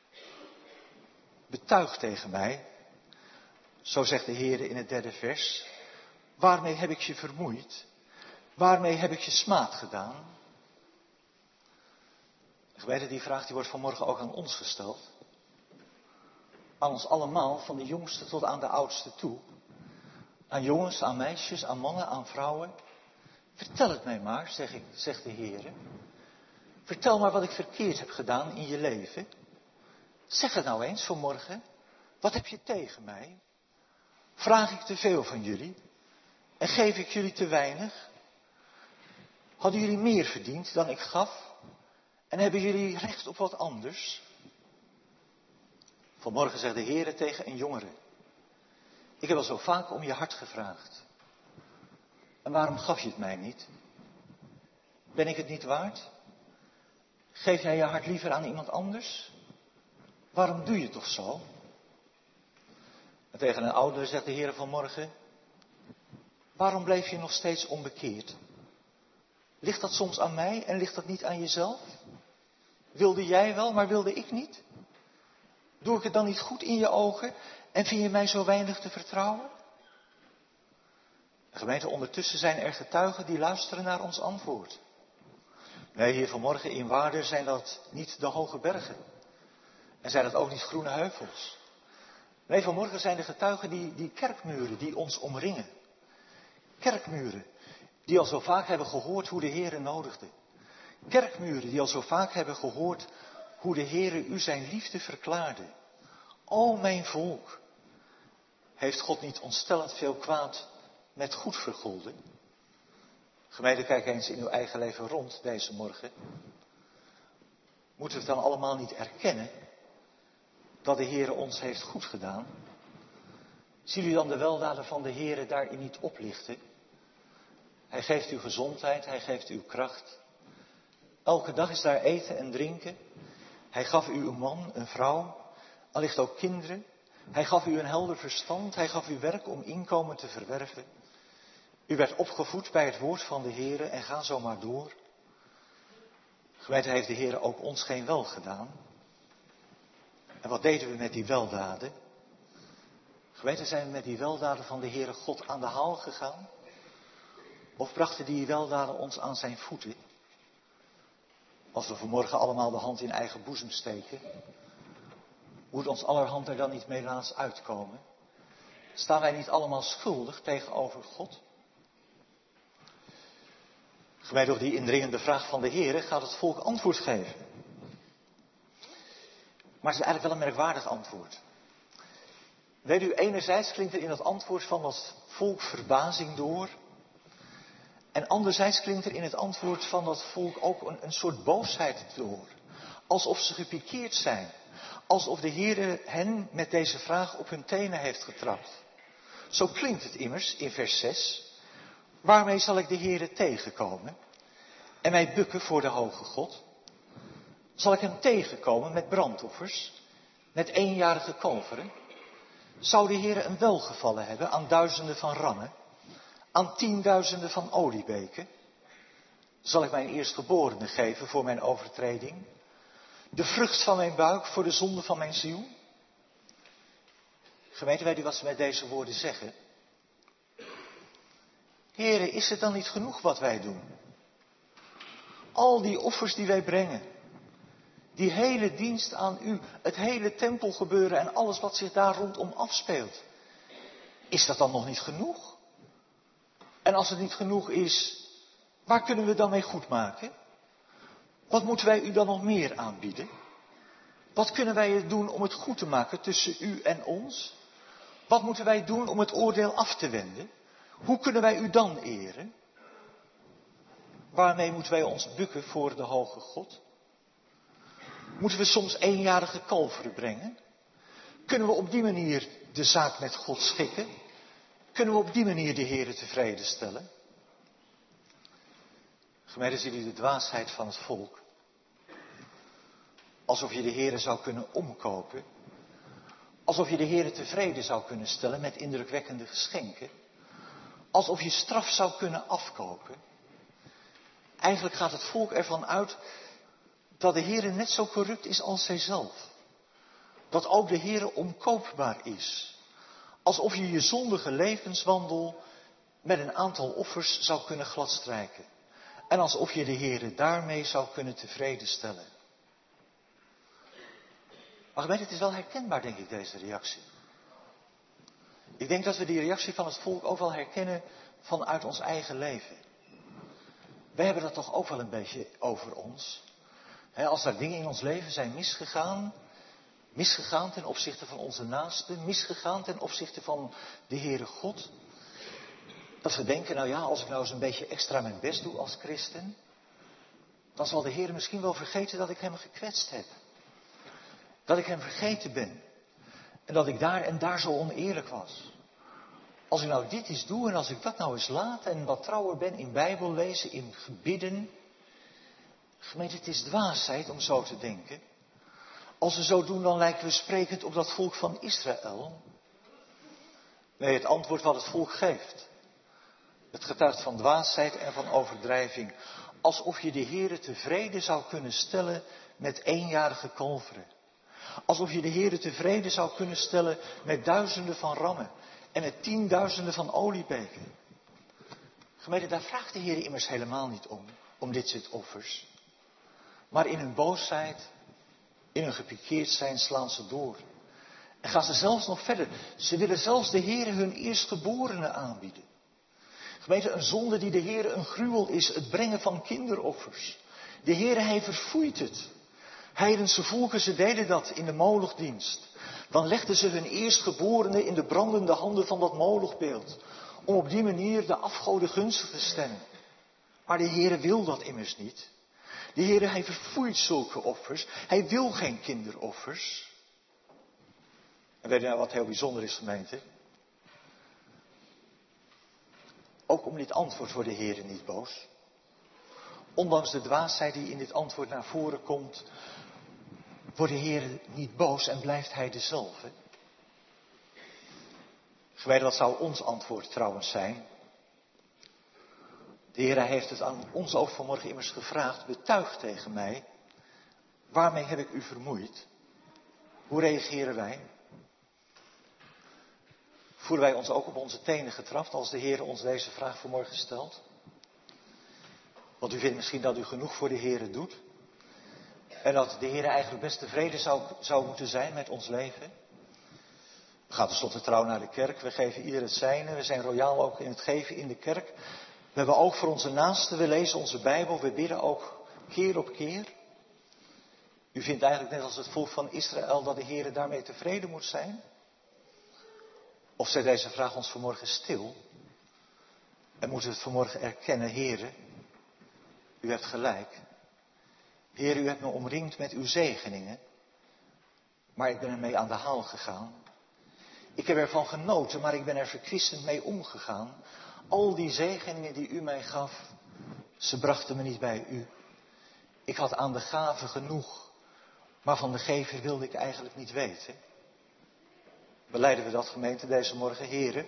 Betuig tegen mij, zo zegt de Heer in het derde vers. Waarmee heb ik je vermoeid? Waarmee heb ik je smaad gedaan? Gemeente, die vraag die wordt vanmorgen ook aan ons gesteld. Aan ons allemaal, van de jongste tot aan de oudste toe. Aan jongens, aan meisjes, aan mannen, aan vrouwen. Vertel het mij maar, zeg ik, zegt de Heer. Vertel maar wat ik verkeerd heb gedaan in je leven. Zeg het nou eens vanmorgen. Wat heb je tegen mij? Vraag ik te veel van jullie? En geef ik jullie te weinig? Hadden jullie meer verdiend dan ik gaf? En hebben jullie recht op wat anders? Vanmorgen zegt de Heer tegen een jongere. Ik heb al zo vaak om je hart gevraagd. En waarom gaf je het mij niet? Ben ik het niet waard? Geef jij je hart liever aan iemand anders? Waarom doe je toch zo? En tegen een ouder zegt de Heer vanmorgen. Waarom bleef je nog steeds onbekeerd? Ligt dat soms aan mij en ligt dat niet aan jezelf? Wilde jij wel, maar wilde ik niet? Doe ik het dan niet goed in je ogen en vind je mij zo weinig te vertrouwen? Gemeente, ondertussen zijn er getuigen die luisteren naar ons antwoord. Nee, hier vanmorgen in Waarder zijn dat niet de hoge bergen. En zijn dat ook niet groene heuvels. Nee, vanmorgen zijn de getuigen die, die kerkmuren die ons omringen. Kerkmuren die al zo vaak hebben gehoord hoe de Heere nodigde. Kerkmuren die al zo vaak hebben gehoord hoe de Heere u zijn liefde verklaarde. O mijn volk, heeft God niet ontstellend veel kwaad met goed vergolden? Gemeente, kijk eens in uw eigen leven rond deze morgen. Moeten we het dan allemaal niet erkennen dat de Heere ons heeft goed gedaan? Zien u dan de weldaden van de Heere daarin niet oplichten? Hij geeft u gezondheid, hij geeft u kracht. Elke dag is daar eten en drinken. Hij gaf u een man, een vrouw, allicht ook kinderen. Hij gaf u een helder verstand, hij gaf u werk om inkomen te verwerven. U werd opgevoed bij het woord van de Heere en ga zo maar door. Gemeente, heeft de Heere ook ons geen wel gedaan. En wat deden we met die weldaden? Gemeente, zijn we met die weldaden van de Heere God aan de haal gegaan? Of brachten die weldaden ons aan zijn voeten? Als we vanmorgen allemaal de hand in eigen boezem steken, moet ons allerhand er dan niet mee laatst uitkomen? Staan wij niet allemaal schuldig tegenover God? Gemeente, op die indringende vraag van de Heere gaat het volk antwoord geven. Maar het is eigenlijk wel een merkwaardig antwoord. Weet u, enerzijds klinkt er in het antwoord van dat volk verbazing door. En anderzijds klinkt er in het antwoord van dat volk ook een, een soort boosheid door. Alsof ze gepikeerd zijn. Alsof de Heere hen met deze vraag op hun tenen heeft getrapt. Zo klinkt het immers in vers zes. Waarmee zal ik de Heere tegenkomen? En mij bukken voor de hoge God? Zal ik hem tegenkomen met brandoffers, met eenjarige kalveren? Zou de Heer een welgevallen hebben aan duizenden van rammen, aan tienduizenden van oliebeken? Zal ik mijn eerstgeborene geven voor mijn overtreding? De vrucht van mijn buik voor de zonde van mijn ziel? Gemeente, weet u wat ze met deze woorden zeggen? Heere, is het dan niet genoeg wat wij doen? Al die offers die wij brengen, die hele dienst aan u, het hele tempelgebeuren en alles wat zich daar rondom afspeelt. Is dat dan nog niet genoeg? En als het niet genoeg is, waar kunnen we dan mee goedmaken? Wat moeten wij u dan nog meer aanbieden? Wat kunnen wij doen om het goed te maken tussen u en ons? Wat moeten wij doen om het oordeel af te wenden? Hoe kunnen wij u dan eren? Waarmee moeten wij ons bukken voor de hoge God? Moeten we soms eenjarige kalveren brengen? Kunnen we op die manier de zaak met God schikken? Kunnen we op die manier de Heere tevreden stellen? Gemeente, zien jullie de dwaasheid van het volk? Alsof je de Heere zou kunnen omkopen. Alsof je de Heere tevreden zou kunnen stellen met indrukwekkende geschenken. Alsof je straf zou kunnen afkopen. Eigenlijk gaat het volk ervan uit dat de Heere net zo corrupt is als zijzelf. Dat ook de Heere omkoopbaar is. Alsof je je zondige levenswandel met een aantal offers zou kunnen gladstrijken. En alsof je de Heere daarmee zou kunnen tevreden stellen. Maar gemeente, het is wel herkenbaar, denk ik, deze reactie. Ik denk dat we die reactie van het volk ook wel herkennen vanuit ons eigen leven. Wij hebben dat toch ook wel een beetje over ons. He, als er dingen in ons leven zijn misgegaan, misgegaan ten opzichte van onze naasten, misgegaan ten opzichte van de Heere God. Dat we denken, nou ja, als ik nou eens een beetje extra mijn best doe als christen, dan zal de Heere misschien wel vergeten dat ik hem gekwetst heb. Dat ik hem vergeten ben. En dat ik daar en daar zo oneerlijk was. Als ik nou dit eens doe en als ik dat nou eens laat en wat trouwer ben in Bijbel lezen, in gebidden. Gemeente, het is dwaasheid om zo te denken. Als we zo doen, dan lijken we sprekend op dat volk van Israël. Nee, het antwoord wat het volk geeft. Het getuigt van dwaasheid en van overdrijving. Alsof je de Heere tevreden zou kunnen stellen met eenjarige kalveren. Alsof je de Heere tevreden zou kunnen stellen met duizenden van rammen. En met tienduizenden van oliebeken. Gemeente, daar vraagt de Heer immers helemaal niet om. Om dit soort offers. Maar in hun boosheid, in hun gepikeerd zijn, slaan ze door. En gaan ze zelfs nog verder. Ze willen zelfs de Heer hun eerstgeborene aanbieden. Gemeente, een zonde die de Heer een gruwel is. Het brengen van kinderoffers. De Heer, hij verfoeit het. Heidense volken, ze deden dat in de molochdienst. Dan legden ze hun eerstgeborene in de brandende handen van dat molochbeeld. Om op die manier de afgoden gunstig te stemmen. Maar de Heere wil dat immers niet. De Heere, hij verfoeit zulke offers. Hij wil geen kinderoffers. En weet je nou wat heel bijzonder is, gemeente? Ook om dit antwoord wordt de Heere niet boos. Ondanks de dwaasheid die in dit antwoord naar voren komt, wordt de Heer niet boos en blijft hij dezelfde. Gemeente, wat zou ons antwoord trouwens zijn? De Heer heeft het aan ons ook vanmorgen immers gevraagd. Betuig tegen mij, waarmee heb ik u vermoeid? Hoe reageren wij? Voelen wij ons ook op onze tenen getrapt als de Heer ons deze vraag vanmorgen stelt? Want u vindt misschien dat u genoeg voor de Heer doet. En dat de Heer eigenlijk best tevreden zou, zou moeten zijn met ons leven. We gaan tenslotte trouw naar de kerk. We geven ieder het zijne. We zijn royaal ook in het geven in de kerk. We hebben ook voor onze naasten. We lezen onze Bijbel. We bidden ook keer op keer. U vindt eigenlijk net als het volk van Israël dat de Heer daarmee tevreden moet zijn? Of zet deze vraag ons vanmorgen stil? En moeten we het vanmorgen erkennen, Heere, u hebt gelijk. Heer, u hebt me omringd met uw zegeningen. Maar ik ben ermee aan de haal gegaan. Ik heb ervan genoten, maar ik ben er verkwistend mee omgegaan. Al die zegeningen die u mij gaf, ze brachten me niet bij u. Ik had aan de gave genoeg. Maar van de gever wilde ik eigenlijk niet weten. Beleiden we dat, gemeente, deze morgen? Heren,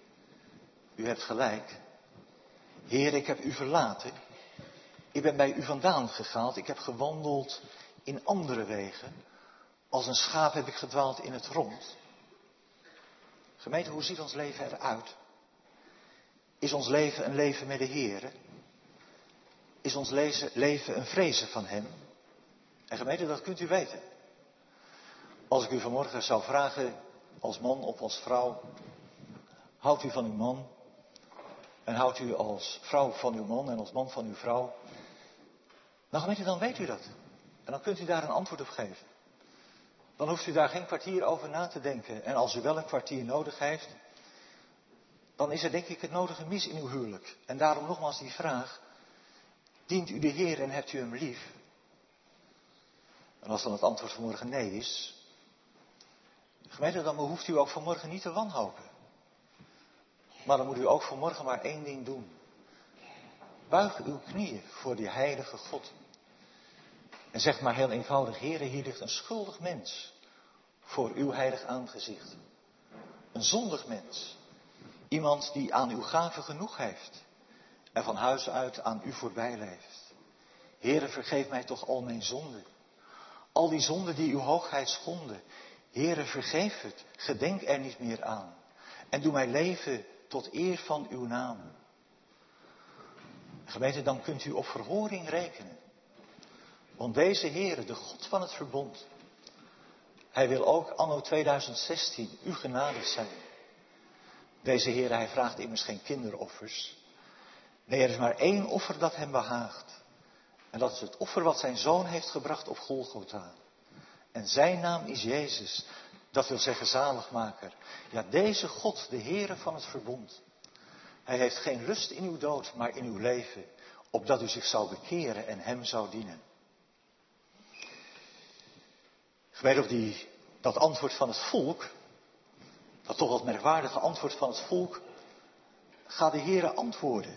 u hebt gelijk. Heer, ik heb u verlaten. Ik ben bij u vandaan gegaan. Ik heb gewandeld in andere wegen. Als een schaap heb ik gedwaald in het rond. Gemeente, hoe ziet ons leven eruit? Is ons leven een leven met de Heer? Is ons leven een vrezen van Hem? En gemeente, dat kunt u weten. Als ik u vanmorgen zou vragen, als man of als vrouw, houdt u van uw man? En houdt u als vrouw van uw man en als man van uw vrouw? Nou gemeente, dan weet u dat. En dan kunt u daar een antwoord op geven. Dan hoeft u daar geen kwartier over na te denken. En als u wel een kwartier nodig heeft, dan is er denk ik het nodige mis in uw huwelijk. En daarom nogmaals die vraag, dient u de Heer en hebt u hem lief? En als dan het antwoord vanmorgen nee is, gemeente, dan behoeft u ook vanmorgen niet te wanhopen. Maar dan moet u ook vanmorgen maar één ding doen. Buig uw knieën voor die heilige God. En zeg maar heel eenvoudig, Heere, hier ligt een schuldig mens voor uw heilig aangezicht. Een zondig mens. Iemand die aan uw gave genoeg heeft. En van huis uit aan u voorbij leeft. Heere, vergeef mij toch al mijn zonden. Al die zonden die uw hoogheid schonden. Heere, vergeef het. Gedenk er niet meer aan. En doe mij leven tot eer van uw naam. Gemeente, dan kunt u op verhoring rekenen. Want deze Heere, de God van het verbond, Hij wil ook anno tweeduizend zestien u genadig zijn. Deze Heere, Hij vraagt immers geen kinderoffers. Nee, er is maar één offer dat Hem behaagt. En dat is het offer wat zijn Zoon heeft gebracht op Golgotha. En zijn naam is Jezus. Dat wil zeggen zaligmaker. Ja, deze God, de Heere van het verbond. Hij heeft geen lust in uw dood, maar in uw leven. Opdat u zich zou bekeren en Hem zou dienen. Gemeente, op die, dat antwoord van het volk, dat toch wat merkwaardige antwoord van het volk, gaat de Heere antwoorden.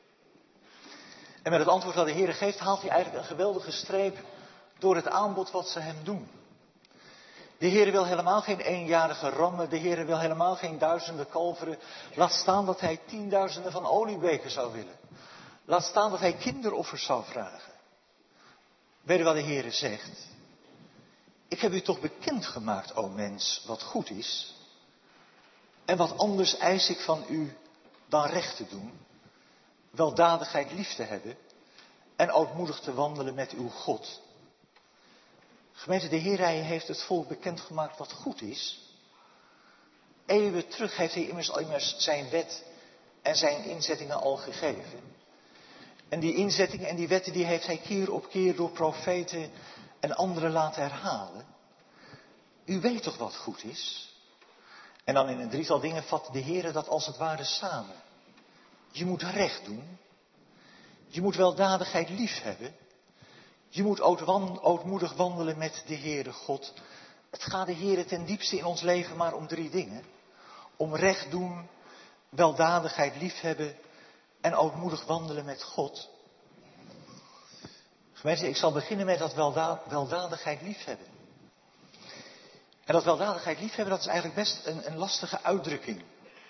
En met het antwoord dat de Heere geeft, haalt hij eigenlijk een geweldige streep door het aanbod wat ze hem doen. De Heere wil helemaal geen eenjarige rammen, de Heere wil helemaal geen duizenden kalveren. Laat staan dat hij tienduizenden van oliebeken zou willen. Laat staan dat hij kinderoffers zou vragen. Weet u wat de Heere zegt? Ik heb u toch bekendgemaakt, o mens, wat goed is. En wat anders eis ik van u dan recht te doen. Weldadigheid lief te hebben. En ootmoedig te wandelen met uw God. Gemeente, de Heer, Hij heeft het volk bekendgemaakt wat goed is. Eeuwen terug heeft Hij immers, immers zijn wet en zijn inzettingen al gegeven. En die inzettingen en die wetten die heeft Hij keer op keer door profeten en anderen laten herhalen. U weet toch wat goed is? En dan in een drietal dingen vat de Heer dat als het ware samen. Je moet recht doen. Je moet weldadigheid lief hebben. Je moet ootmoedig wandelen met de Heere God. Het gaat de Heere ten diepste in ons leven maar om drie dingen. Om recht doen, weldadigheid lief hebben en ootmoedig wandelen met God. Gemeente, ik zal beginnen met dat welda- weldadigheid lief hebben. En dat weldadigheid lief hebben, dat is eigenlijk best een, een lastige uitdrukking.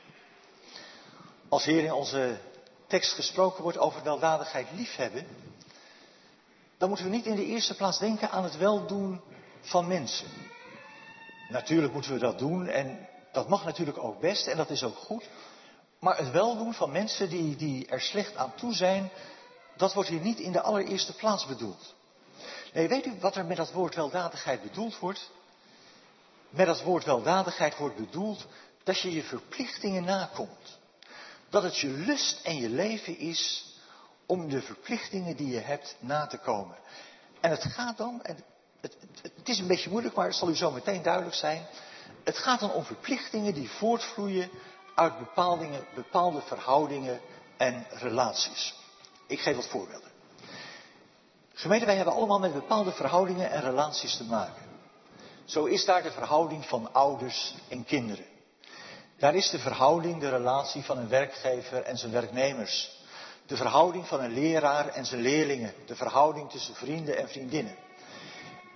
Als hier in onze tekst gesproken wordt over weldadigheid liefhebben, dan moeten we niet in de eerste plaats denken aan het weldoen van mensen. Natuurlijk moeten we dat doen en dat mag natuurlijk ook best en dat is ook goed. Maar het weldoen van mensen die, die er slecht aan toe zijn, dat wordt hier niet in de allereerste plaats bedoeld. Nee, weet u wat er met dat woord weldadigheid bedoeld wordt? Met dat woord weldadigheid wordt bedoeld dat je je verplichtingen nakomt. Dat het je lust en je leven is om de verplichtingen die je hebt na te komen. En het gaat dan, en het, het, het is een beetje moeilijk, maar het zal u zo meteen duidelijk zijn. Het gaat dan om verplichtingen die voortvloeien uit bepaalde, bepaalde verhoudingen en relaties. Ik geef wat voorbeelden. Gemeente, wij hebben allemaal met bepaalde verhoudingen en relaties te maken. Zo is daar de verhouding van ouders en kinderen. Daar is de verhouding, de relatie van een werkgever en zijn werknemers. De verhouding van een leraar en zijn leerlingen. De verhouding tussen vrienden en vriendinnen.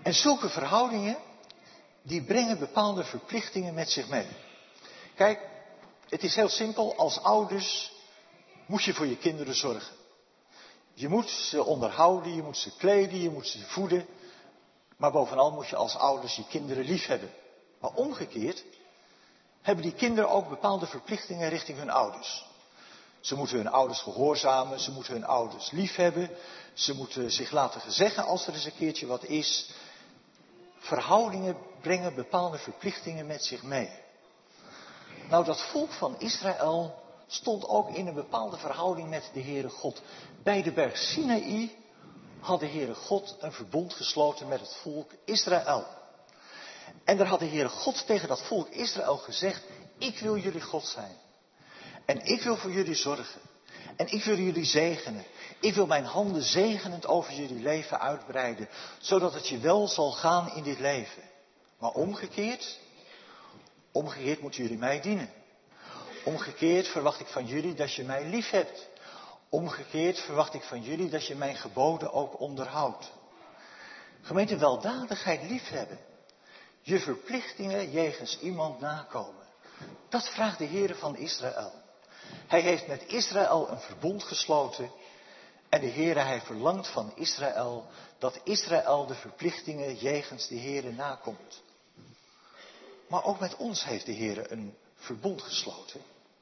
En zulke verhoudingen, die brengen bepaalde verplichtingen met zich mee. Kijk, het is heel simpel. Als ouders moet je voor je kinderen zorgen. Je moet ze onderhouden, je moet ze kleden, je moet ze voeden. Maar bovenal moet je als ouders je kinderen lief hebben. Maar omgekeerd hebben die kinderen ook bepaalde verplichtingen richting hun ouders. Ze moeten hun ouders gehoorzamen, ze moeten hun ouders lief hebben. Ze moeten zich laten gezeggen als er eens een keertje wat is. Verhoudingen brengen bepaalde verplichtingen met zich mee. Nou, dat volk van Israël stond ook in een bepaalde verhouding met de Heere God. Bij de berg Sinaï had de Heere God een verbond gesloten met het volk Israël. En daar had de Heere God tegen dat volk Israël gezegd: ik wil jullie God zijn. En ik wil voor jullie zorgen. En ik wil jullie zegenen. Ik wil mijn handen zegenend over jullie leven uitbreiden. Zodat het je wel zal gaan in dit leven. Maar omgekeerd, omgekeerd moeten jullie mij dienen. Omgekeerd verwacht ik van jullie dat je mij lief hebt. Omgekeerd verwacht ik van jullie dat je mijn geboden ook onderhoudt. Gemeente, weldadigheid liefhebben. Je verplichtingen jegens iemand nakomen. Dat vraagt de Heere van Israël. Hij heeft met Israël een verbond gesloten. En de Heere, hij verlangt van Israël dat Israël de verplichtingen jegens de Heere nakomt. Maar ook met ons heeft de Heere een verbond gesloten.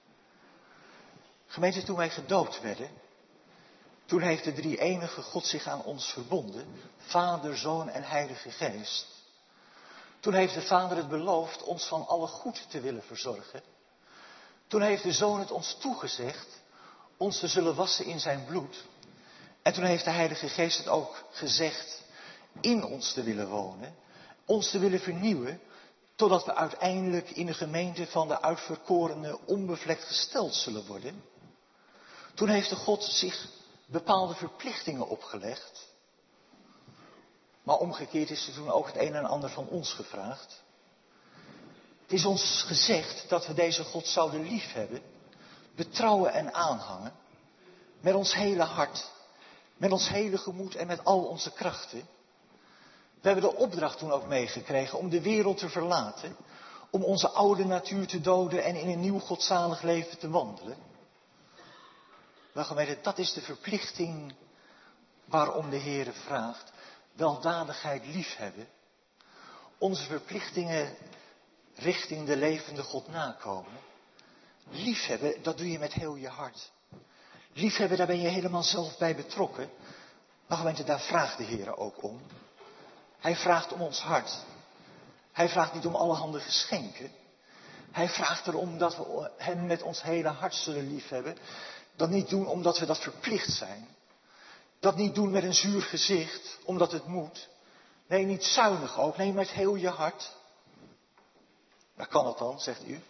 Gemeente, toen wij gedoopt werden, toen heeft de drie-enige God zich aan ons verbonden. Vader, Zoon en Heilige Geest. Toen heeft de Vader het beloofd ons van alle goed te willen verzorgen. Toen heeft de Zoon het ons toegezegd ons te zullen wassen in zijn bloed. En toen heeft de Heilige Geest het ook gezegd in ons te willen wonen. Ons te willen vernieuwen. Totdat we uiteindelijk in de gemeente van de uitverkorene onbevlekt gesteld zullen worden. Toen heeft de God zich bepaalde verplichtingen opgelegd. Maar omgekeerd is er toen ook het een en ander van ons gevraagd. Het is ons gezegd dat we deze God zouden liefhebben, betrouwen en aanhangen. Met ons hele hart, met ons hele gemoed en met al onze krachten. We hebben de opdracht toen ook meegekregen om de wereld te verlaten. Om onze oude natuur te doden en in een nieuw godzalig leven te wandelen. Maar gemeente, dat is de verplichting waarom de Heere vraagt. Weldadigheid liefhebben. Onze verplichtingen richting de levende God nakomen. Liefhebben, dat doe je met heel je hart. Liefhebben, daar ben je helemaal zelf bij betrokken. Maar gemeente, daar vraagt de Heere ook om. Hij vraagt om ons hart. Hij vraagt niet om allerhande geschenken. Hij vraagt erom dat we hem met ons hele hart zullen liefhebben. Dat niet doen omdat we dat verplicht zijn. Dat niet doen met een zuur gezicht, omdat het moet. Nee, niet zuinig ook. Nee, met heel je hart. Maar kan het dan, zegt u?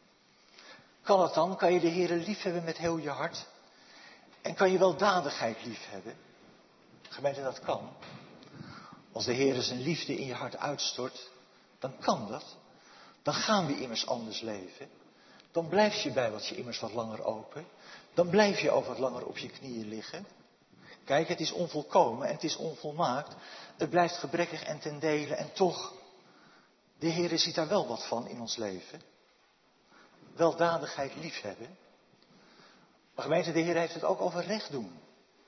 Kan het dan? Kan je de Heere liefhebben met heel je hart? En kan je weldadigheid liefhebben? Gemeente, dat kan. Als de Heere zijn liefde in je hart uitstort, dan kan dat. Dan gaan we immers anders leven. Dan blijf je bijbeltje immers wat langer open. Dan blijf je ook wat langer op je knieën liggen. Kijk, het is onvolkomen en het is onvolmaakt. Het blijft gebrekkig en ten dele. En toch, de Heere ziet daar wel wat van in ons leven. Weldadigheid liefhebben. Maar gemeente, de Heere heeft het ook over recht doen.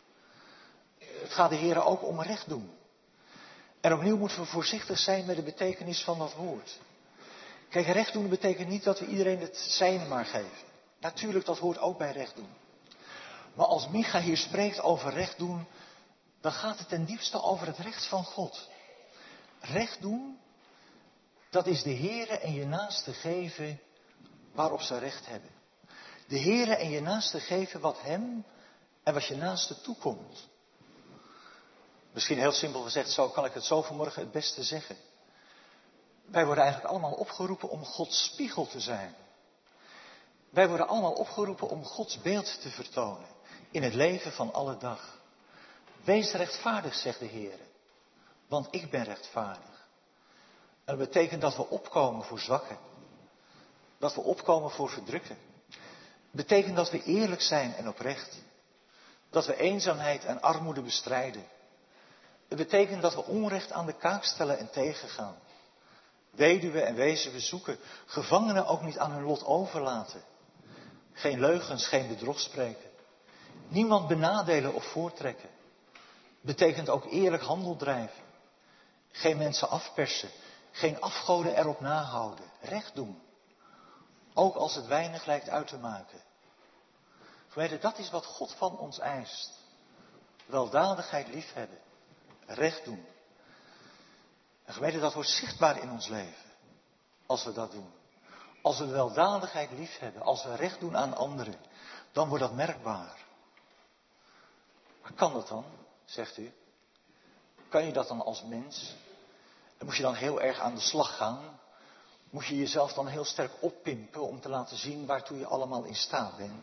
Het gaat de Heere ook om recht doen. En opnieuw moeten we voorzichtig zijn met de betekenis van dat woord. Kijk, recht doen betekent niet dat we iedereen het zijne maar geven. Natuurlijk, dat hoort ook bij recht doen. Maar als Micha hier spreekt over recht doen, dan gaat het ten diepste over het recht van God. Recht doen, dat is de Heere en je naaste geven waarop ze recht hebben. De Heere en je naaste geven wat hem en wat je naaste toekomt. Misschien heel simpel gezegd, zo kan ik het zo vanmorgen het beste zeggen. Wij worden eigenlijk allemaal opgeroepen om Gods spiegel te zijn. Wij worden allemaal opgeroepen om Gods beeld te vertonen in het leven van alle dag. Wees rechtvaardig, zegt de Heer, want ik ben rechtvaardig. En dat betekent dat we opkomen voor zwakken. Dat we opkomen voor verdrukken. Het betekent dat we eerlijk zijn en oprecht. Dat we eenzaamheid en armoede bestrijden. Het betekent dat we onrecht aan de kaak stellen en tegengaan. Weduwen en wezen zoeken, gevangenen ook niet aan hun lot overlaten. Geen leugens, geen bedrog spreken. Niemand benadelen of voortrekken. Betekent ook eerlijk handel drijven. Geen mensen afpersen. Geen afgoden erop nahouden. Recht doen. Ook als het weinig lijkt uit te maken. Gemeente, dat is wat God van ons eist. Weldadigheid liefhebben. Recht doen. En gemeente, dat wordt zichtbaar in ons leven. Als we dat doen. Als we weldadigheid liefhebben. Als we recht doen aan anderen. Dan wordt dat merkbaar. Maar kan dat dan? Zegt u. Kan je dat dan als mens? En moet je dan heel erg aan de slag gaan? Moet je jezelf dan heel sterk oppimpen om te laten zien waartoe je allemaal in staat bent?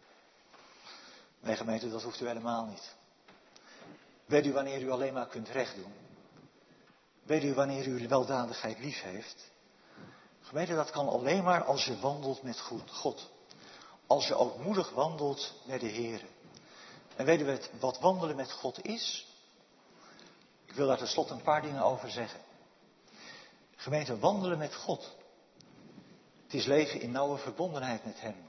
Nee, gemeente, dat hoeft u helemaal niet. Weet u wanneer u alleen maar kunt recht doen? Weet u wanneer u weldadigheid lief heeft? Gemeente, dat kan alleen maar als je wandelt met God. Als je ootmoedig wandelt met de Heer. En weten we wat wandelen met God is? Ik wil daar tenslotte een paar dingen over zeggen. Gemeente, wandelen met God. Het is leven in nauwe verbondenheid met Hem.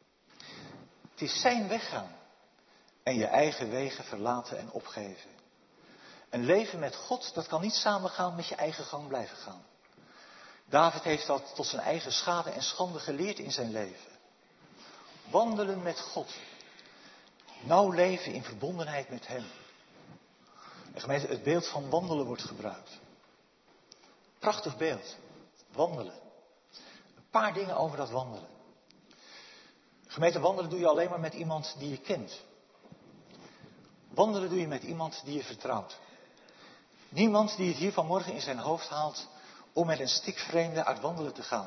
Het is zijn weg gaan. En je eigen wegen verlaten en opgeven. Een leven met God, dat kan niet samengaan met je eigen gang blijven gaan. David heeft dat tot zijn eigen schade en schande geleerd in zijn leven. Wandelen met God. Nauw leven in verbondenheid met Hem. En gemeente, het beeld van wandelen wordt gebruikt. Prachtig beeld. Wandelen. Een paar dingen over dat wandelen. Gemeente, wandelen doe je alleen maar met iemand die je kent. Wandelen doe je met iemand die je vertrouwt. Niemand die het hier vanmorgen in zijn hoofd haalt om met een stikvreemde uit wandelen te gaan.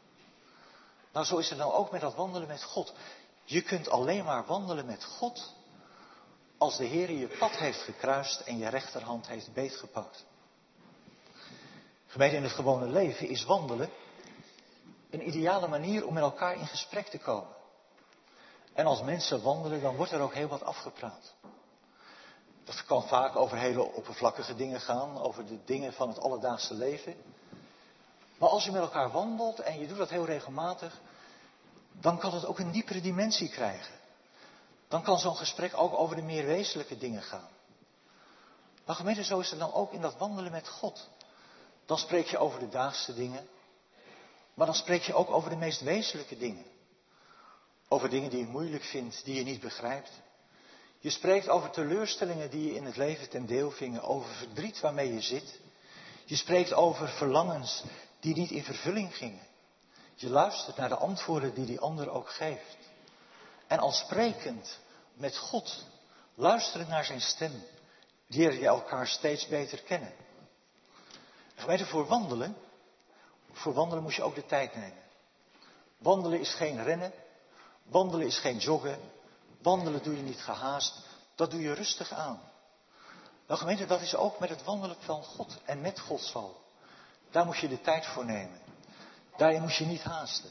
Nou, zo is het nou ook met dat wandelen met God. Je kunt alleen maar wandelen met God als de Heer je pad heeft gekruist en je rechterhand heeft beetgepakt. Gemeente, in het gewone leven is wandelen een ideale manier om met elkaar in gesprek te komen. En als mensen wandelen, dan wordt er ook heel wat afgepraat. Dat kan vaak over hele oppervlakkige dingen gaan, over de dingen van het alledaagse leven. Maar als je met elkaar wandelt en je doet dat heel regelmatig, dan kan het ook een diepere dimensie krijgen. Dan kan zo'n gesprek ook over de meer wezenlijke dingen gaan. Maar gemeente, zo is het dan ook in dat wandelen met God. Dan spreek je over de dagse dingen, maar dan spreek je ook over de meest wezenlijke dingen. Over dingen die je moeilijk vindt, die je niet begrijpt. Je spreekt over teleurstellingen die je in het leven ten deel vingen, over verdriet waarmee je zit. Je spreekt over verlangens die niet in vervulling gingen. Je luistert naar de antwoorden die die ander ook geeft. En al sprekend met God, luisterend naar zijn stem, leer je elkaar steeds beter kennen. Gemeente, voor wandelen, voor wandelen moet je ook de tijd nemen. Wandelen is geen rennen, wandelen is geen joggen, wandelen doe je niet gehaast, dat doe je rustig aan. Nou gemeente, dat is ook met het wandelen van God en met God zo. Daar moet je de tijd voor nemen. Daarin moet je niet haasten.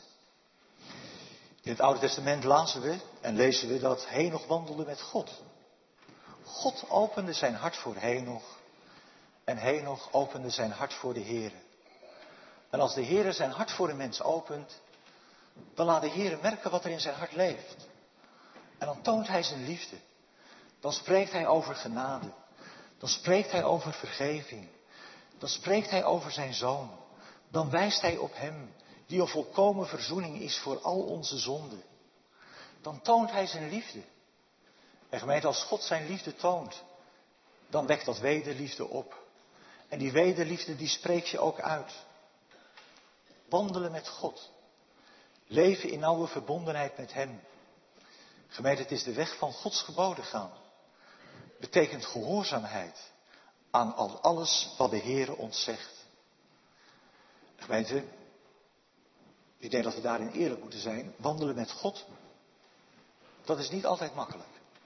In het Oude Testament lazen we en lezen we dat Henoch wandelde met God. God opende zijn hart voor Henoch en Henoch opende zijn hart voor de Heere. En als de Heere zijn hart voor een mens opent, dan laat de Heere merken wat er in zijn hart leeft. En dan toont hij zijn liefde. Dan spreekt hij over genade. Dan spreekt hij over vergeving. Dan spreekt hij over zijn Zoon. Dan wijst hij op hem, die een volkomen verzoening is voor al onze zonden. Dan toont hij zijn liefde. En gemeente, als God zijn liefde toont, dan wekt dat wederliefde op. En die wederliefde, die spreek je ook uit. Wandelen met God. Leven in nauwe verbondenheid met Hem. Gemeente, het is de weg van Gods geboden gaan. Betekent gehoorzaamheid aan al alles wat de Heere ons zegt. Gemeente, ik denk dat we daarin eerlijk moeten zijn. Wandelen met God, dat is niet altijd makkelijk.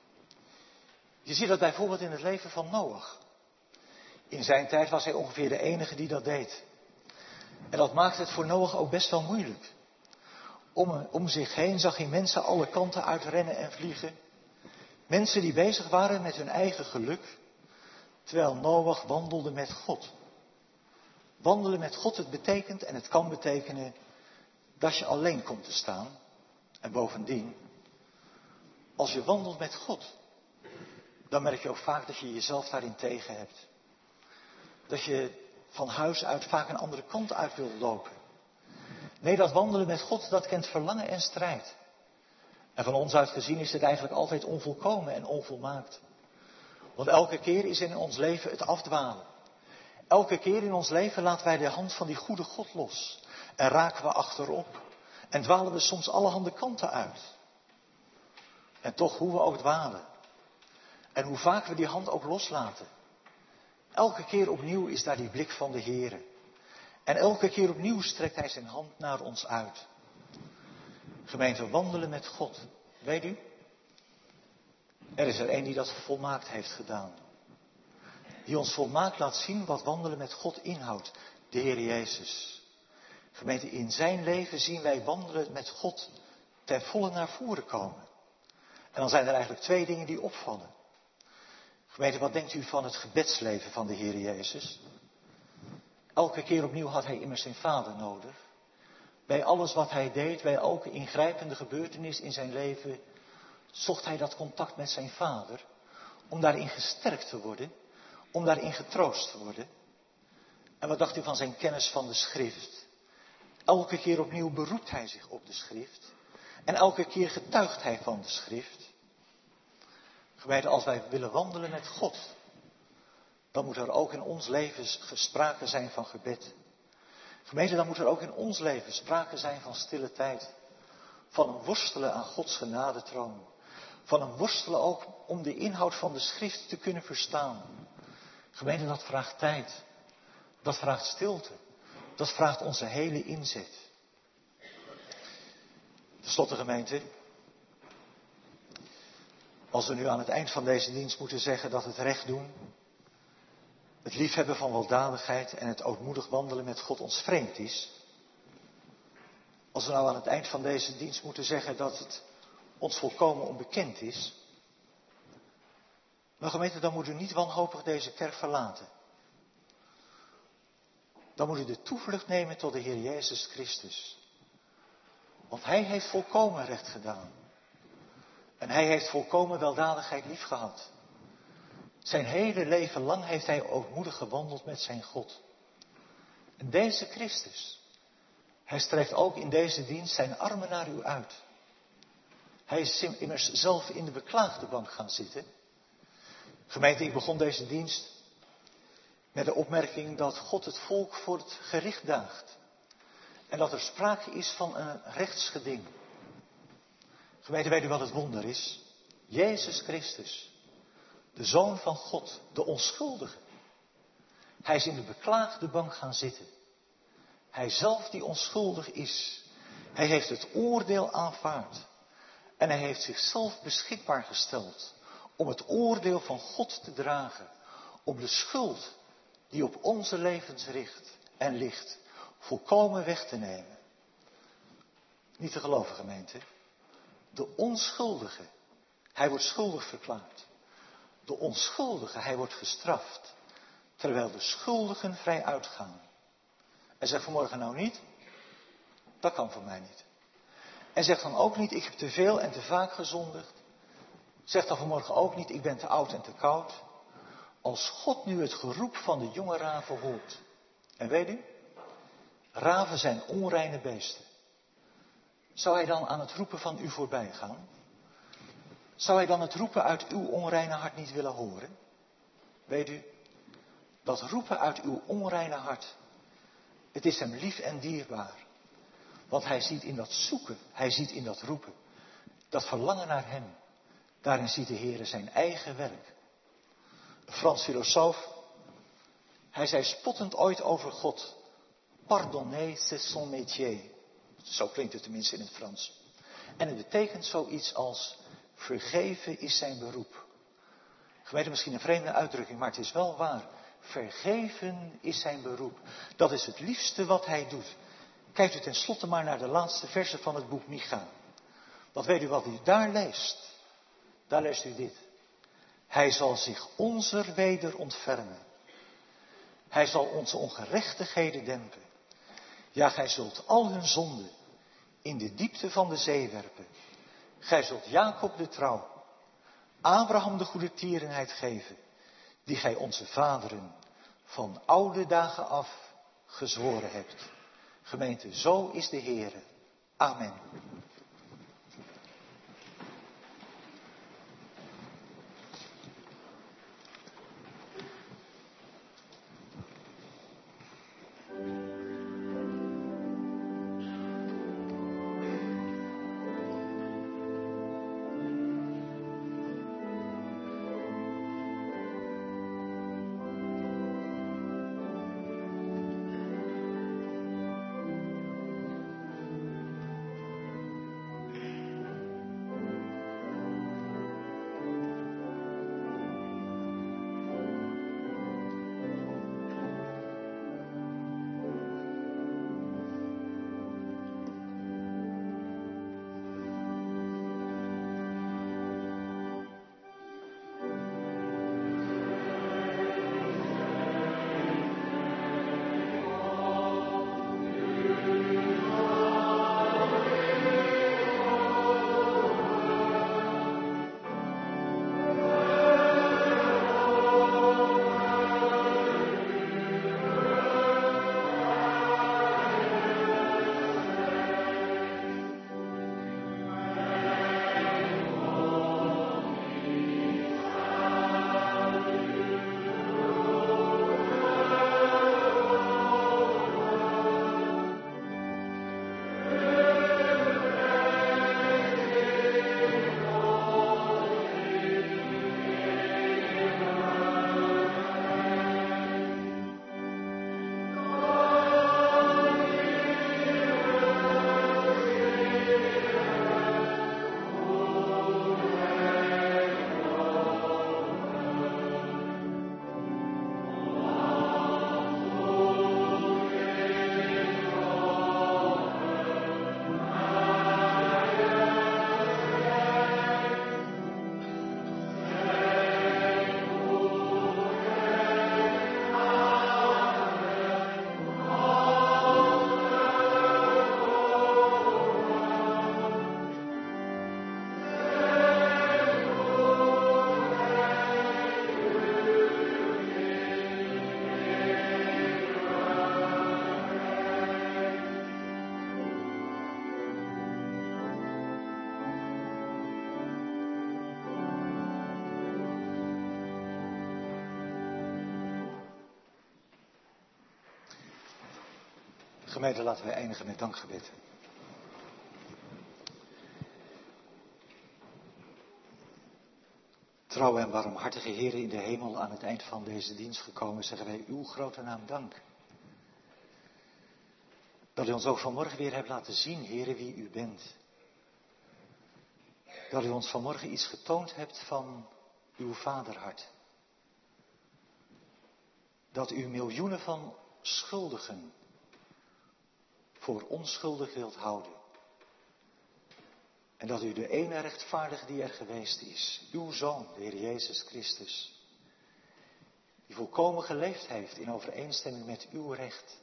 Je ziet dat bijvoorbeeld in het leven van Noach. In zijn tijd was hij ongeveer de enige die dat deed. En dat maakte het voor Noach ook best wel moeilijk. Om, om zich heen zag hij mensen alle kanten uitrennen en vliegen. Mensen die bezig waren met hun eigen geluk. terwijl Noach wandelde met God. Wandelen met God, het betekent en het kan betekenen dat je alleen komt te staan. En bovendien, als je wandelt met God, dan merk je ook vaak dat je jezelf daarin tegen hebt. Dat je van huis uit vaak een andere kant uit wilt lopen. Nee, dat wandelen met God, dat kent verlangen en strijd. En van ons uit gezien is dit eigenlijk altijd onvolkomen en onvolmaakt. Want elke keer is in ons leven het afdwalen. Elke keer in ons leven laten wij de hand van die goede God los. En raken we achterop. En dwalen we soms allerhande kanten uit. En toch hoe we ook dwalen. En hoe vaak we die hand ook loslaten. Elke keer opnieuw is daar die blik van de Heere. En elke keer opnieuw strekt Hij zijn hand naar ons uit. Gemeente, wandelen met God. Weet u? Er is er één die dat volmaakt heeft gedaan. Die ons volmaakt laat zien wat wandelen met God inhoudt. De Heer Jezus. Gemeente, in zijn leven zien wij wandelen met God ten volle naar voren komen. En dan zijn er eigenlijk twee dingen die opvallen. Gemeente, wat denkt u van het gebedsleven van de Heer Jezus? Elke keer opnieuw had hij immers zijn Vader nodig. Bij alles wat hij deed, bij elke ingrijpende gebeurtenis in zijn leven, zocht hij dat contact met zijn Vader. Om daarin gesterkt te worden, om daarin getroost te worden. En wat dacht u van zijn kennis van de schrift? Elke keer opnieuw beroept hij zich op de schrift. En elke keer getuigt hij van de schrift. Gemeente, als wij willen wandelen met God, dan moet er ook in ons leven sprake zijn van gebed. Gemeente, dan moet er ook in ons leven sprake zijn van stille tijd. Van een worstelen aan Gods genadetroon. Van een worstelen ook om de inhoud van de schrift te kunnen verstaan. Gemeente, dat vraagt tijd. Dat vraagt stilte. Dat vraagt onze hele inzet. Ten slotte, gemeente. Als we nu aan het eind van deze dienst moeten zeggen dat het recht doen, het liefhebben van weldadigheid en het ootmoedig wandelen met God ons vreemd is. Als we nou aan het eind van deze dienst moeten zeggen dat het ons volkomen onbekend is. Maar gemeente, dan moet u niet wanhopig deze kerk verlaten. Dan moet u de toevlucht nemen tot de Heer Jezus Christus. Want Hij heeft volkomen recht gedaan. En Hij heeft volkomen weldadigheid liefgehad. Zijn hele leven lang heeft Hij ootmoedig gewandeld met zijn God. En deze Christus, Hij strekt ook in deze dienst zijn armen naar u uit. Hij is immers zelf in de beklaagde bank gaan zitten. Gemeente, ik begon deze dienst met de opmerking dat God het volk voor het gericht daagt. En dat er sprake is van een rechtsgeding. Gemeente, weet u wat het wonder is? Jezus Christus, de Zoon van God, de onschuldige. Hij is in de beklaagde bank gaan zitten. Hij zelf die onschuldig is. Hij heeft het oordeel aanvaard. En hij heeft zichzelf beschikbaar gesteld om het oordeel van God te dragen. Om de schuld die op onze levens richt en ligt, volkomen weg te nemen. Niet te geloven, gemeente. De onschuldige, hij wordt schuldig verklaard. De onschuldige, hij wordt gestraft. Terwijl de schuldigen vrij uitgaan. En zeg vanmorgen nou niet, dat kan voor mij niet. En zeg dan ook niet, ik heb te veel en te vaak gezondigd. Zeg dan vanmorgen ook niet, ik ben te oud en te koud. Als God nu het geroep van de jonge raven hoort. En weet u, raven zijn onreine beesten. Zou hij dan aan het roepen van u voorbij gaan? Zou hij dan het roepen uit uw onreine hart niet willen horen? Weet u, dat roepen uit uw onreine hart, het is hem lief en dierbaar. Want hij ziet in dat zoeken, hij ziet in dat roepen, dat verlangen naar hem. Daarin ziet de Heer zijn eigen werk. Een Frans filosoof, hij zei spottend ooit over God, pardonner c'est son métier. Zo klinkt het tenminste in het Frans. En het betekent zoiets als, vergeven is zijn beroep. Gemeente, misschien een vreemde uitdrukking, maar het is wel waar. Vergeven is zijn beroep. Dat is het liefste wat hij doet. Kijkt u tenslotte maar naar de laatste versen van het boek Micha. Want weet u wat u daar leest? Daar leest u dit. Hij zal zich onzer weder ontfermen. Hij zal onze ongerechtigheden dempen. Ja, gij zult al hun zonden in de diepte van de zee werpen. Gij zult Jacob de trouw, Abraham de goede tierenheid geven, die gij onze vaderen van oude dagen af gezworen hebt. Gemeente, zo is de Heere. Amen. Gemeente, laten wij eindigen met dankgebed. Trouwe en warmhartige Heere in de hemel, aan het eind van deze dienst gekomen, zeggen wij uw grote naam dank. Dat u ons ook vanmorgen weer hebt laten zien, Heere, wie u bent. Dat u ons vanmorgen iets getoond hebt van uw vaderhart. Dat u miljoenen van schuldigen voor onschuldig wilt houden. En dat u de ene rechtvaardige die er geweest is, uw Zoon, de Heer Jezus Christus, die volkomen geleefd heeft in overeenstemming met uw recht,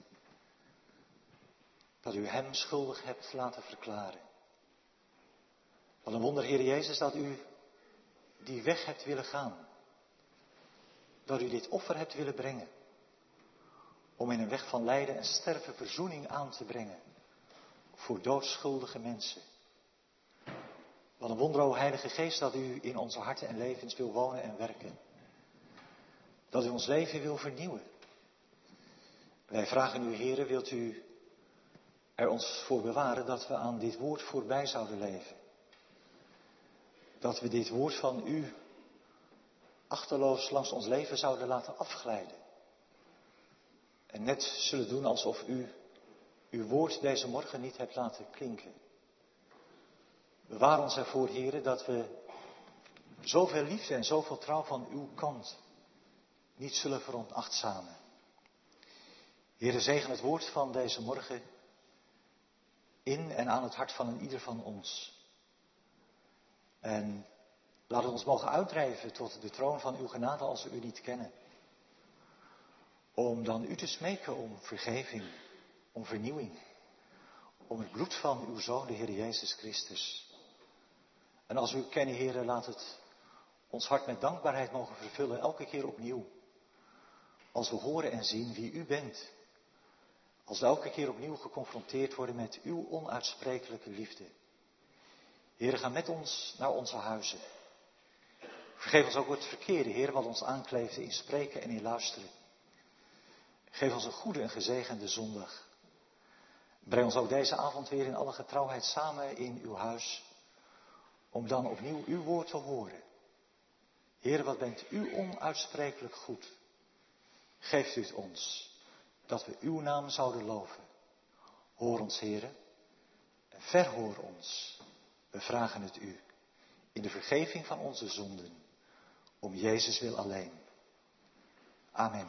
dat u hem schuldig hebt laten verklaren. Wat een wonder, Heer Jezus, dat u die weg hebt willen gaan. Dat u dit offer hebt willen brengen. Om in een weg van lijden en sterven verzoening aan te brengen. Voor doodschuldige mensen. Wat een wonder, o Heilige Geest, dat u in onze harten en levens wil wonen en werken. Dat u ons leven wil vernieuwen. Wij vragen u, Heere, wilt u er ons voor bewaren dat we aan dit woord voorbij zouden leven. Dat we dit woord van u achterloos langs ons leven zouden laten afglijden. En net zullen doen alsof u uw woord deze morgen niet hebt laten klinken. Bewaar ons ervoor, Heere, dat we zoveel liefde en zoveel trouw van uw kant niet zullen veronachtzamen. Heere, zegen het woord van deze morgen in en aan het hart van een ieder van ons. En Laat het ons mogen uitdrijven tot de troon van uw genade als we u niet kennen. Om dan u te smeken om vergeving, om vernieuwing. Om het bloed van uw Zoon, de Heer Jezus Christus. En als we u kennen, Heer, laat het ons hart met dankbaarheid mogen vervullen, elke keer opnieuw. Als we horen en zien wie u bent. Als we elke keer opnieuw geconfronteerd worden met uw onuitsprekelijke liefde. Heer, ga met ons naar onze huizen. Vergeef ons ook het verkeerde, Heer, wat ons aankleeft in spreken en in luisteren. Geef ons een goede en gezegende zondag. Breng ons ook deze avond weer in alle getrouwheid samen in uw huis. Om dan opnieuw uw woord te horen. Heer, wat bent u onuitsprekelijk goed. Geeft u het ons, dat we uw naam zouden loven. Hoor ons, Heer, en verhoor ons. We vragen het u, in de vergeving van onze zonden, om Jezus wil alleen. Amen.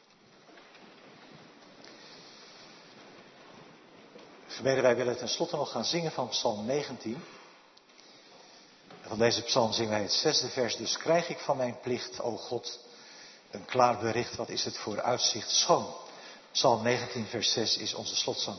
Gemeente, wij willen tenslotte nog gaan zingen van Psalm negentien. En van deze psalm zingen wij het zesde vers. Dus krijg ik van mijn plicht, o God, een klaar bericht. Wat is het voor uitzicht schoon. Psalm negentien vers zes is onze slotzang.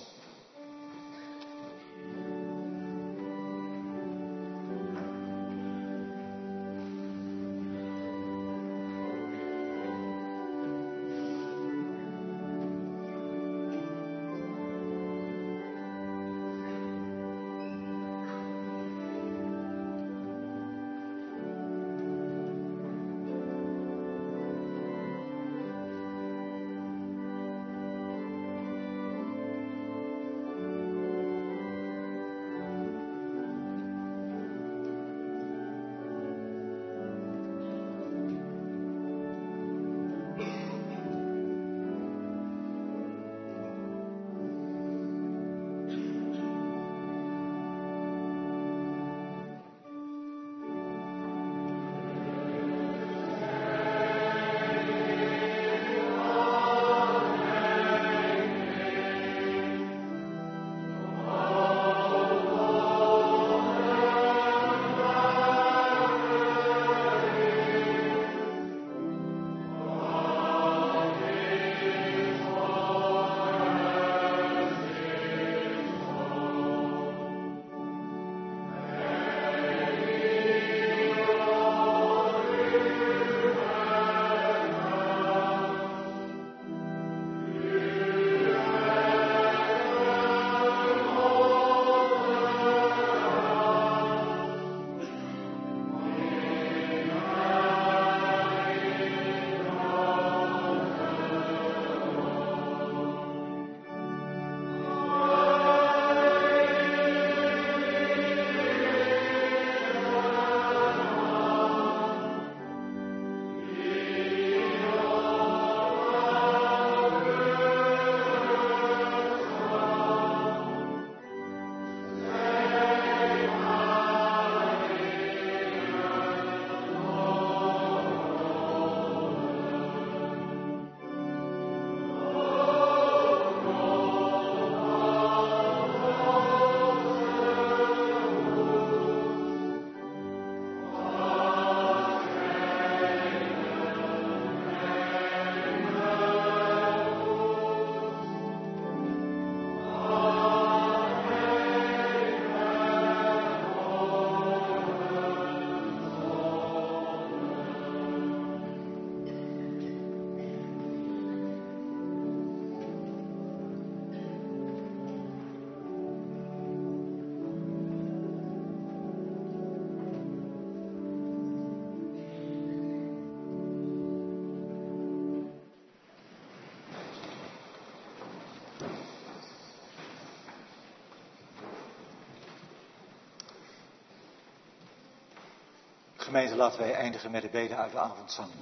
Gemeente, laten wij eindigen met de bede uit de avondzang.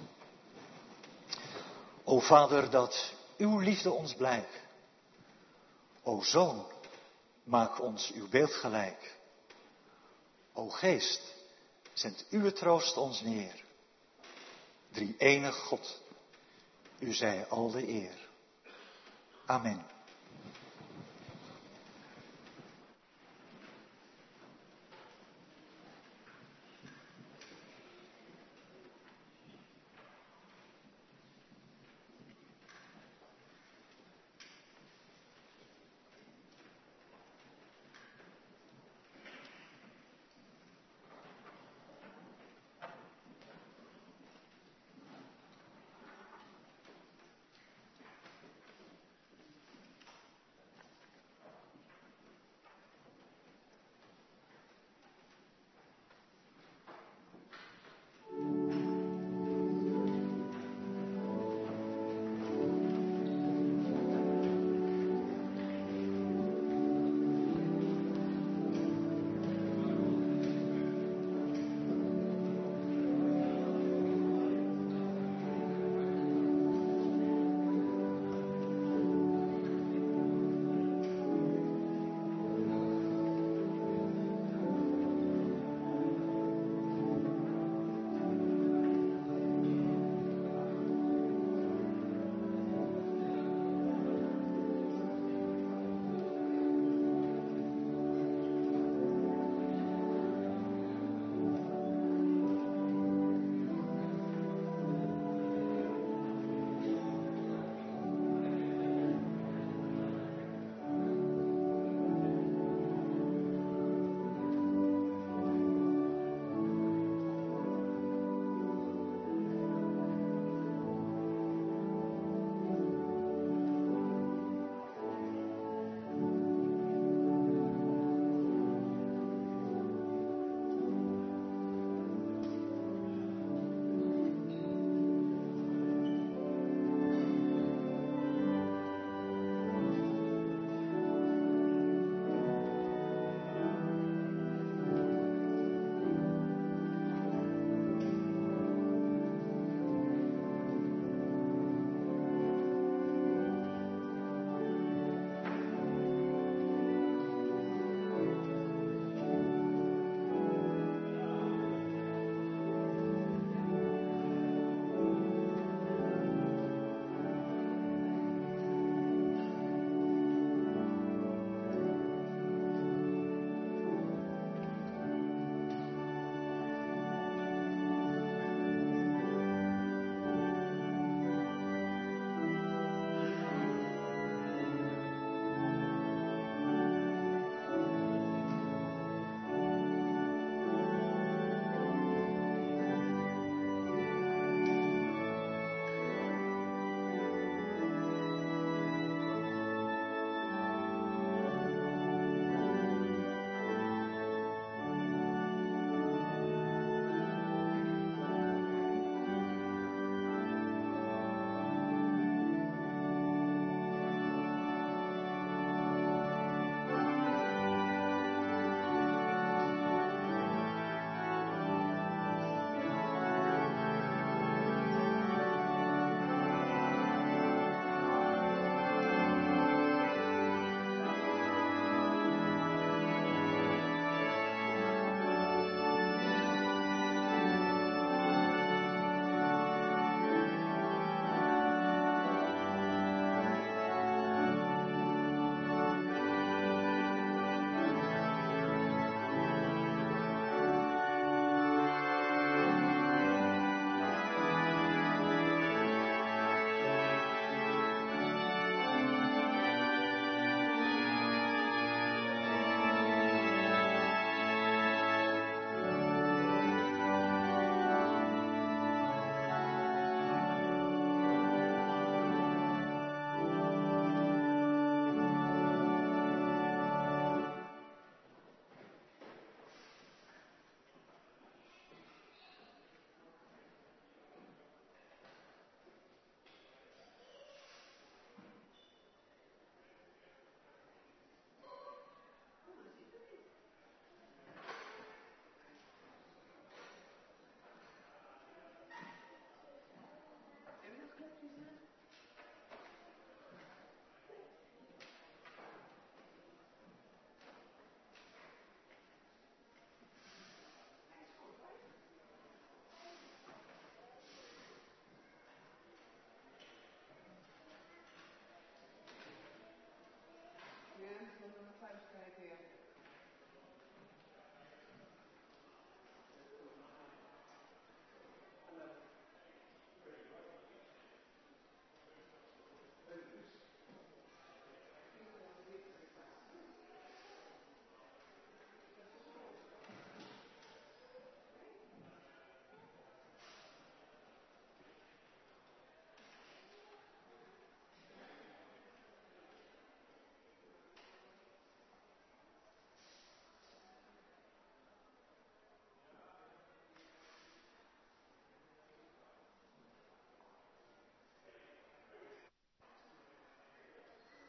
O Vader, dat uw liefde ons blijkt. O Zoon, maak ons uw beeld gelijk. O Geest, zend uw troost ons neer. Drie enig God, u zij al de eer. Amen.